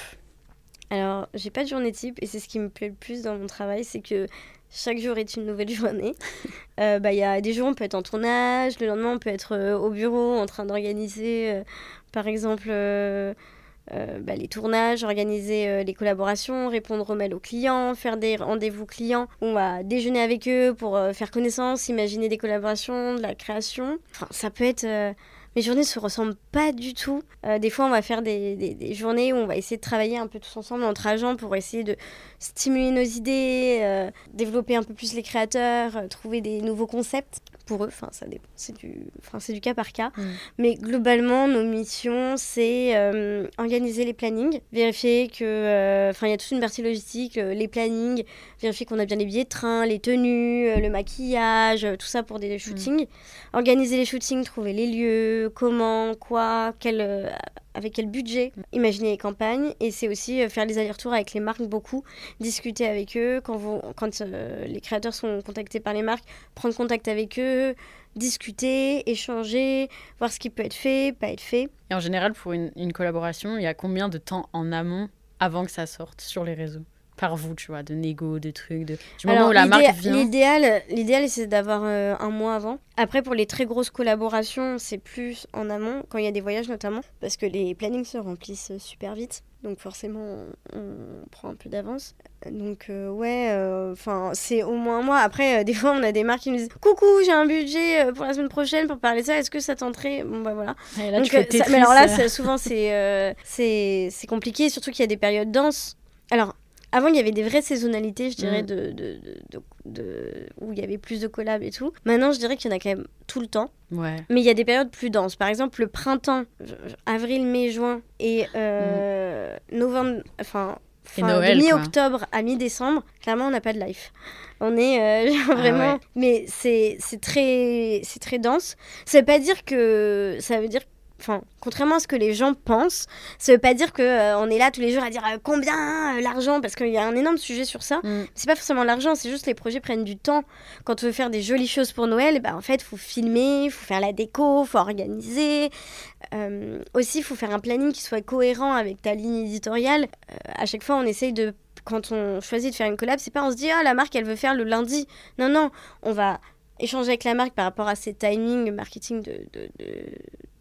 Alors, j'ai pas de journée type, et c'est ce qui me plaît le plus dans mon travail, c'est que chaque jour est une nouvelle journée. Euh, bah, il y a des jours, on peut être en tournage, le lendemain, on peut être euh, au bureau en train d'organiser, euh, par exemple, euh, euh, bah, les tournages, organiser euh, les collaborations, répondre aux mails aux clients, faire des rendez-vous clients. On va déjeuner avec eux pour euh, faire connaissance, imaginer des collaborations, de la création. Enfin, ça peut être... euh, Mes journées ne se ressemblent pas du tout. Euh, des fois, on va faire des, des, des journées où on va essayer de travailler un peu tous ensemble entre agents pour essayer de stimuler nos idées, euh, développer un peu plus les créateurs, euh, trouver des nouveaux concepts pour eux. Enfin, ça dépend. C'est du, enfin, c'est du cas par cas. Mm. Mais globalement, nos missions, c'est euh, organiser les plannings, vérifier que... euh, Enfin, il y a toute une partie logistique, euh, les plannings, vérifier qu'on a bien les billets de train, les tenues, euh, le maquillage, euh, tout ça pour des shootings. Organiser les shootings, trouver les lieux, comment, quoi, quel, euh, avec quel budget, imaginer les campagnes. Et c'est aussi euh, faire les allers-retours avec les marques beaucoup, discuter avec eux quand, vous, quand euh, les créateurs sont contactés par les marques, prendre contact avec eux, discuter, échanger, voir ce qui peut être fait, pas être fait. Et en général, pour une, une collaboration, il y a combien de temps en amont avant que ça sorte sur les réseaux? Par vous, tu vois, de négo, de trucs, de... du moment Alors, où la l'idéal- marque vient. L'idéal, l'idéal, c'est d'avoir euh, un mois avant. Après, pour les très grosses collaborations, c'est plus en amont, quand il y a des voyages notamment, parce que les plannings se remplissent super vite. Donc forcément, on, on prend un peu d'avance. Donc euh, ouais, enfin c'est au moins un mois. Après, euh, des fois, on a des marques qui nous disent « Coucou, j'ai un budget euh, pour la semaine prochaine pour parler de ça, est-ce que ça tenterait ?» Bon bah voilà. Et là, Donc, tu fais euh, ça- Tetris, mais alors là, euh. c'est- souvent, c'est, euh, c'est, c'est compliqué, surtout qu'il y a des périodes denses. Alors, avant, il y avait des vraies saisonnalités, je dirais, Mm. de, de, de, de, de- où il y avait plus de collabs et tout. Maintenant, je dirais qu'il y en a quand même tout le temps. Ouais. Mais il y a des périodes plus denses. Par exemple, le printemps, j- j- avril, mai, juin et euh, novembre, enfin... Et Enfin, Noël, de quoi. mi-octobre à mi-décembre, clairement, on n'a pas de life. On est euh, genre Ah vraiment... ouais. Mais c'est, c'est, très, c'est très dense. Ça veut pas dire que... Ça veut dire... Enfin, contrairement à ce que les gens pensent, ça veut pas dire qu'on euh, on est là tous les jours à dire euh, combien, euh, l'argent, parce qu'il y a un énorme sujet sur ça. Mm. C'est pas forcément l'argent, c'est juste les projets prennent du temps. Quand tu veux faire des jolies choses pour Noël, bah, en fait, il faut filmer, il faut faire la déco, il faut organiser. Euh, aussi, il faut faire un planning qui soit cohérent avec ta ligne éditoriale. Euh, à chaque fois, on essaye de... Quand on choisit de faire une collab, c'est pas on se dit « Ah, la marque, elle veut faire le lundi ». Non, non, on va échanger avec la marque par rapport à ses timings marketing de, de, de,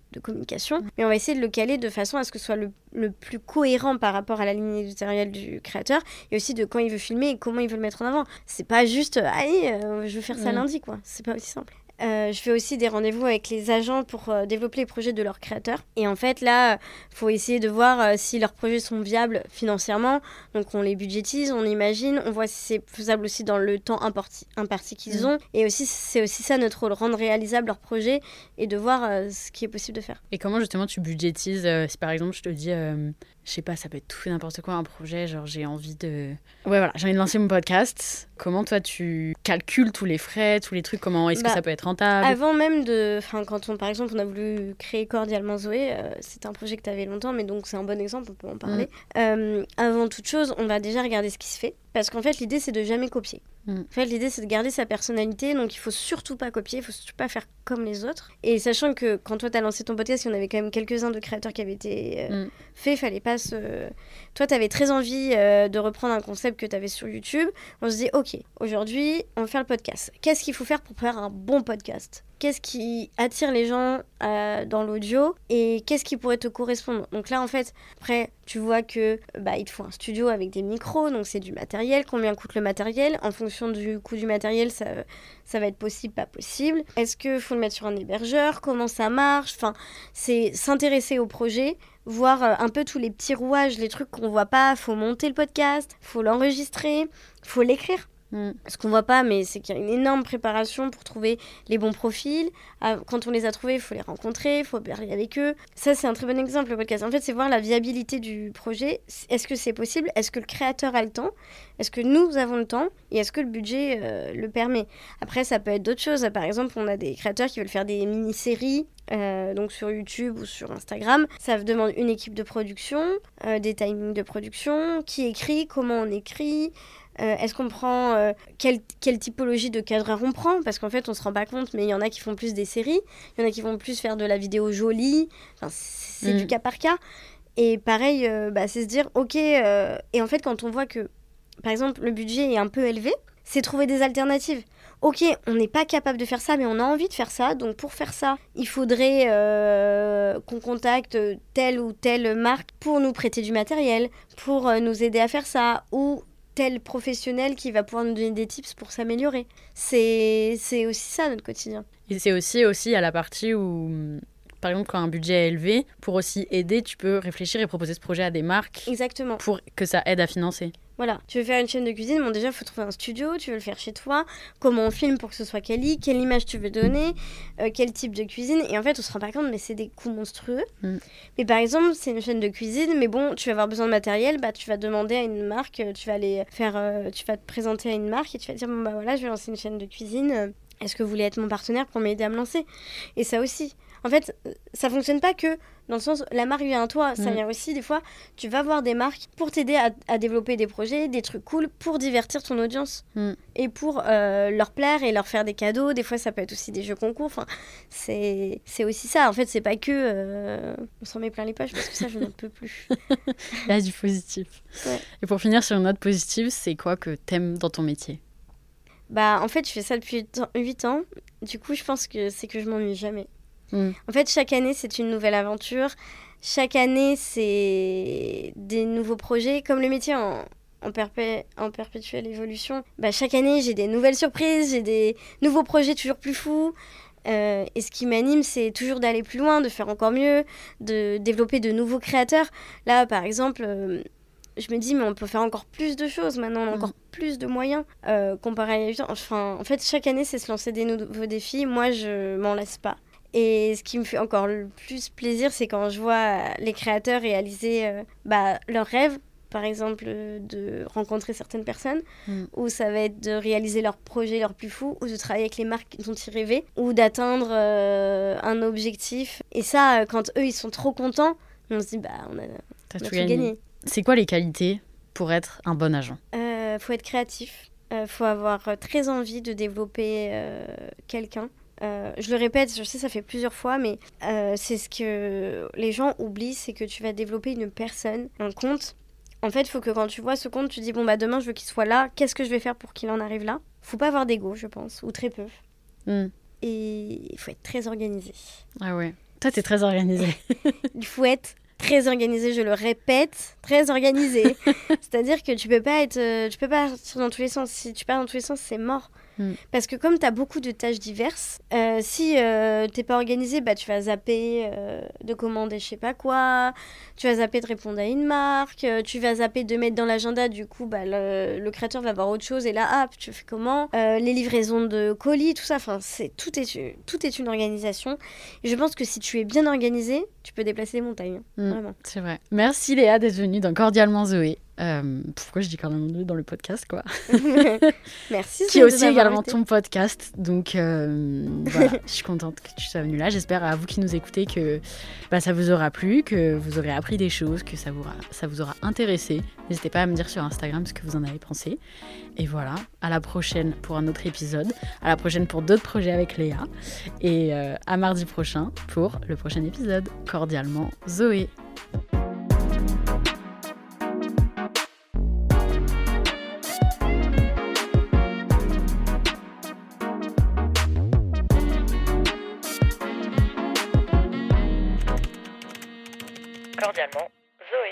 de communication, mais on va essayer de le caler de façon à ce que ce soit le, le plus cohérent par rapport à la ligne éditoriale du créateur et aussi de quand il veut filmer et comment il veut le mettre en avant. C'est pas juste « allez, euh, je veux faire ça mmh. lundi », quoi. C'est pas aussi simple. Euh, je fais aussi des rendez-vous avec les agents pour euh, développer les projets de leurs créateurs. Et en fait, là, il faut essayer de voir euh, si leurs projets sont viables financièrement. Donc, on les budgétise, on imagine, on voit si c'est faisable aussi dans le temps imparti, imparti qu'ils mmh. ont. Et aussi, c'est aussi ça notre rôle, rendre réalisable leurs projets et de voir euh, ce qui est possible de faire. Et comment justement tu budgétises euh, si par exemple je te dis... Euh... Je sais pas, ça peut être tout et n'importe quoi, un projet, genre j'ai envie de... Ouais, voilà, j'ai envie de lancer mon podcast. Comment toi, tu calcules tous les frais, tous les trucs, comment est-ce bah, que ça peut être rentable ? Avant même de... Enfin, quand on, par exemple, on a voulu créer Cordialement Zoé, euh, c'était un projet que tu avais longtemps, mais donc c'est un bon exemple, on peut en parler. Mmh. Euh, avant toute chose, on va déjà regarder ce qui se fait, parce qu'en fait, l'idée, c'est de jamais copier. Mmh. En fait, l'idée, c'est de garder sa personnalité, donc il faut surtout pas copier, il faut surtout pas faire comme les autres. Et sachant que quand toi, t'as lancé ton podcast, il y en avait quand même quelques-uns de créateurs qui avaient été euh, mmh. faits, fallait pas se... Toi, t'avais très envie euh, de reprendre un concept que t'avais sur YouTube. On se dit, ok, aujourd'hui, on va faire le podcast. Qu'est-ce qu'il faut faire pour faire un bon podcast ? Qu'est-ce qui attire les gens euh, dans l'audio et qu'est-ce qui pourrait te correspondre ? Donc là, en fait, après, tu vois que bah, il te faut un studio avec des micros, donc c'est du matériel. Combien coûte le matériel ? En fonction du coût du matériel, ça, ça va être possible, pas possible. Est-ce qu'il faut le mettre sur un hébergeur ? Comment ça marche ? Enfin, c'est s'intéresser au projet, voir euh, un peu tous les petits rouages, les trucs qu'on voit pas. Faut monter le podcast, faut l'enregistrer, faut l'écrire. Mm. Ce qu'on voit pas, mais c'est qu'il y a une énorme préparation pour trouver les bons profils. Ah, quand on les a trouvés, il faut les rencontrer, il faut parler avec eux. Ça, c'est un très bon exemple, le podcast. En fait, c'est voir la viabilité du projet. Est-ce que c'est possible ? Est-ce que le créateur a le temps ? Est-ce que nous avons le temps ? Et est-ce que le budget euh, le permet ? Après, ça peut être d'autres choses. Par exemple, on a des créateurs qui veulent faire des mini-séries, euh, donc sur YouTube ou sur Instagram. Ça demande une équipe de production, euh, des timings de production, qui écrit, comment on écrit. Euh, est-ce qu'on prend euh, quelle, quelle typologie de cadreur on prend ? Parce qu'en fait, on ne se rend pas compte, mais il y en a qui font plus des séries, il y en a qui vont plus faire de la vidéo jolie. Enfin, c'est mmh. du cas par cas. Et pareil, euh, bah, c'est se dire, ok, euh, et en fait, quand on voit que, par exemple, le budget est un peu élevé, c'est trouver des alternatives. Ok, on n'est pas capable de faire ça, mais on a envie de faire ça. Donc, pour faire ça, il faudrait euh, qu'on contacte telle ou telle marque pour nous prêter du matériel, pour euh, nous aider à faire ça, ou tel professionnel qui va pouvoir nous donner des tips pour s'améliorer. C'est, c'est aussi ça, notre quotidien. Et c'est aussi, aussi à la partie où, par exemple, quand un budget est élevé, pour aussi aider, tu peux réfléchir et proposer ce projet à des marques. Exactement. Pour que ça aide à financer. Voilà, tu veux faire une chaîne de cuisine, bon déjà il faut trouver un studio, tu veux le faire chez toi, comment on filme pour que ce soit quali, quelle image tu veux donner, euh, quel type de cuisine, et en fait on se rend pas compte mais c'est des coûts monstrueux. Mm. Mais par exemple c'est une chaîne de cuisine, mais bon tu vas avoir besoin de matériel, bah tu vas demander à une marque, tu vas aller faire, euh, tu vas te présenter à une marque et tu vas dire bon bah voilà je vais lancer une chaîne de cuisine, euh, est-ce que vous voulez être mon partenaire pour m'aider à me lancer ? Et ça aussi. En fait, ça fonctionne pas que dans le sens la marque vient à toi, ça mmh. vient aussi des fois, tu vas voir des marques pour t'aider à, à développer des projets, des trucs cool, pour divertir ton audience mmh. et pour euh, leur plaire et leur faire des cadeaux. Des fois, ça peut être aussi des jeux concours. Enfin, c'est, c'est aussi ça. En fait, c'est pas que euh, on s'en met plein les poches parce que ça, je n'en peux plus. Il y a du positif. Ouais. Et pour finir sur une note positive, c'est quoi que t'aimes dans ton métier ? Bah, en fait, je fais ça depuis huit ans. Du coup, je pense que c'est que je m'ennuie jamais. Mmh. En fait, chaque année, c'est une nouvelle aventure. Chaque année, c'est des nouveaux projets. Comme le métier en, en, perpé- en perpétuelle évolution, bah, chaque année, j'ai des nouvelles surprises, j'ai des nouveaux projets toujours plus fous. Euh, et ce qui m'anime, c'est toujours d'aller plus loin, de faire encore mieux, de développer de nouveaux créateurs. Là, par exemple... Euh, je me dis, mais on peut faire encore plus de choses. Maintenant, on a encore mmh. plus de moyens euh, comparé à il y a enfin, en fait, chaque année, c'est se lancer des nouveaux défis. Moi, je m'en lasse pas. Et ce qui me fait encore le plus plaisir, c'est quand je vois les créateurs réaliser euh, bah, leurs rêves. Par exemple, euh, de rencontrer certaines personnes, mmh. ou ça va être de réaliser leurs projets leurs plus fous, ou de travailler avec les marques dont ils rêvaient, ou d'atteindre euh, un objectif. Et ça, quand eux, ils sont trop contents, on se dit, bah, on a, T'as on a tout tout gagné. gagné. C'est quoi les qualités pour être un bon agent ? euh, Faut être créatif. Il euh, faut avoir très envie de développer euh, quelqu'un. Euh, je le répète, je sais ça fait plusieurs fois, mais euh, c'est ce que les gens oublient, c'est que tu vas développer une personne, un compte. En fait, il faut que quand tu vois ce compte, tu dis bon bah demain je veux qu'il soit là, qu'est-ce que je vais faire pour qu'il en arrive là ? Faut pas avoir d'ego, je pense, ou très peu. Mm. Et il faut être très organisé. Ah ouais. Toi, t'es très organisée. Il faut être très organisé, je le répète, très organisé. C'est-à-dire que tu peux pas être, euh, tu peux pas partir dans tous les sens. Si tu pars dans tous les sens, c'est mort. Mm. Parce que comme tu as beaucoup de tâches diverses, euh, si euh, t'es pas organisé, bah, tu vas zapper euh, de commander je sais pas quoi, tu vas zapper de répondre à une marque, euh, tu vas zapper de mettre dans l'agenda, du coup bah, le, le créateur va voir autre chose et là, hop, tu fais comment euh, les livraisons de colis, tout ça, enfin, c'est, tout, est, tout est une organisation. Et je pense que si tu es bien organisé, tu peux déplacer les montagnes. Mm. Vraiment. C'est vrai. Merci Léa d'être venue dans Cordialement Zoé. Euh, pourquoi je dis Cordialement Zoé dans le podcast, quoi. Merci. Qui est aussi également invité. Ton podcast. Donc euh, voilà, je suis contente que tu sois venue là. J'espère à vous qui nous écoutez que bah, ça vous aura plu, que vous aurez appris des choses, que ça vous aura, ça vous aura intéressé. N'hésitez pas à me dire sur Instagram ce que vous en avez pensé. Et voilà, à la prochaine pour un autre épisode. À la prochaine pour d'autres projets avec Léa. Et euh, à mardi prochain pour le prochain épisode. Cordialement Zoé. Cordialement, Zoé.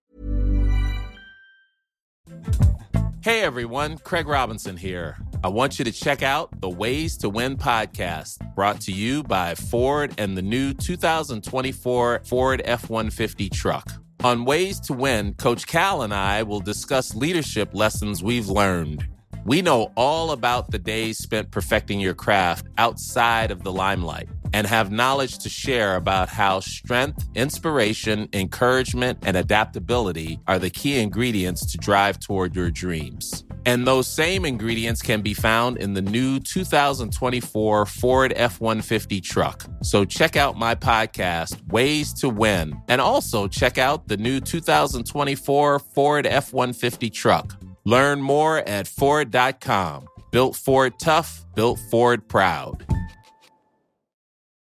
Hey everyone, Craig Robinson here. I want you to check out the Ways to Win podcast, brought to you by Ford and the new two thousand twenty-four Ford F one fifty truck. On Ways to Win, Coach Cal and I will discuss leadership lessons we've learned. We know all about the days spent perfecting your craft outside of the limelight and have knowledge to share about how strength, inspiration, encouragement, and adaptability are the key ingredients to drive toward your dreams. And those same ingredients can be found in the new two thousand twenty-four Ford F one fifty truck. So check out my podcast, Ways to Win, and also check out the new two thousand twenty-four Ford F one fifty truck. Learn more at Ford dot com. Built Ford tough, built Ford proud.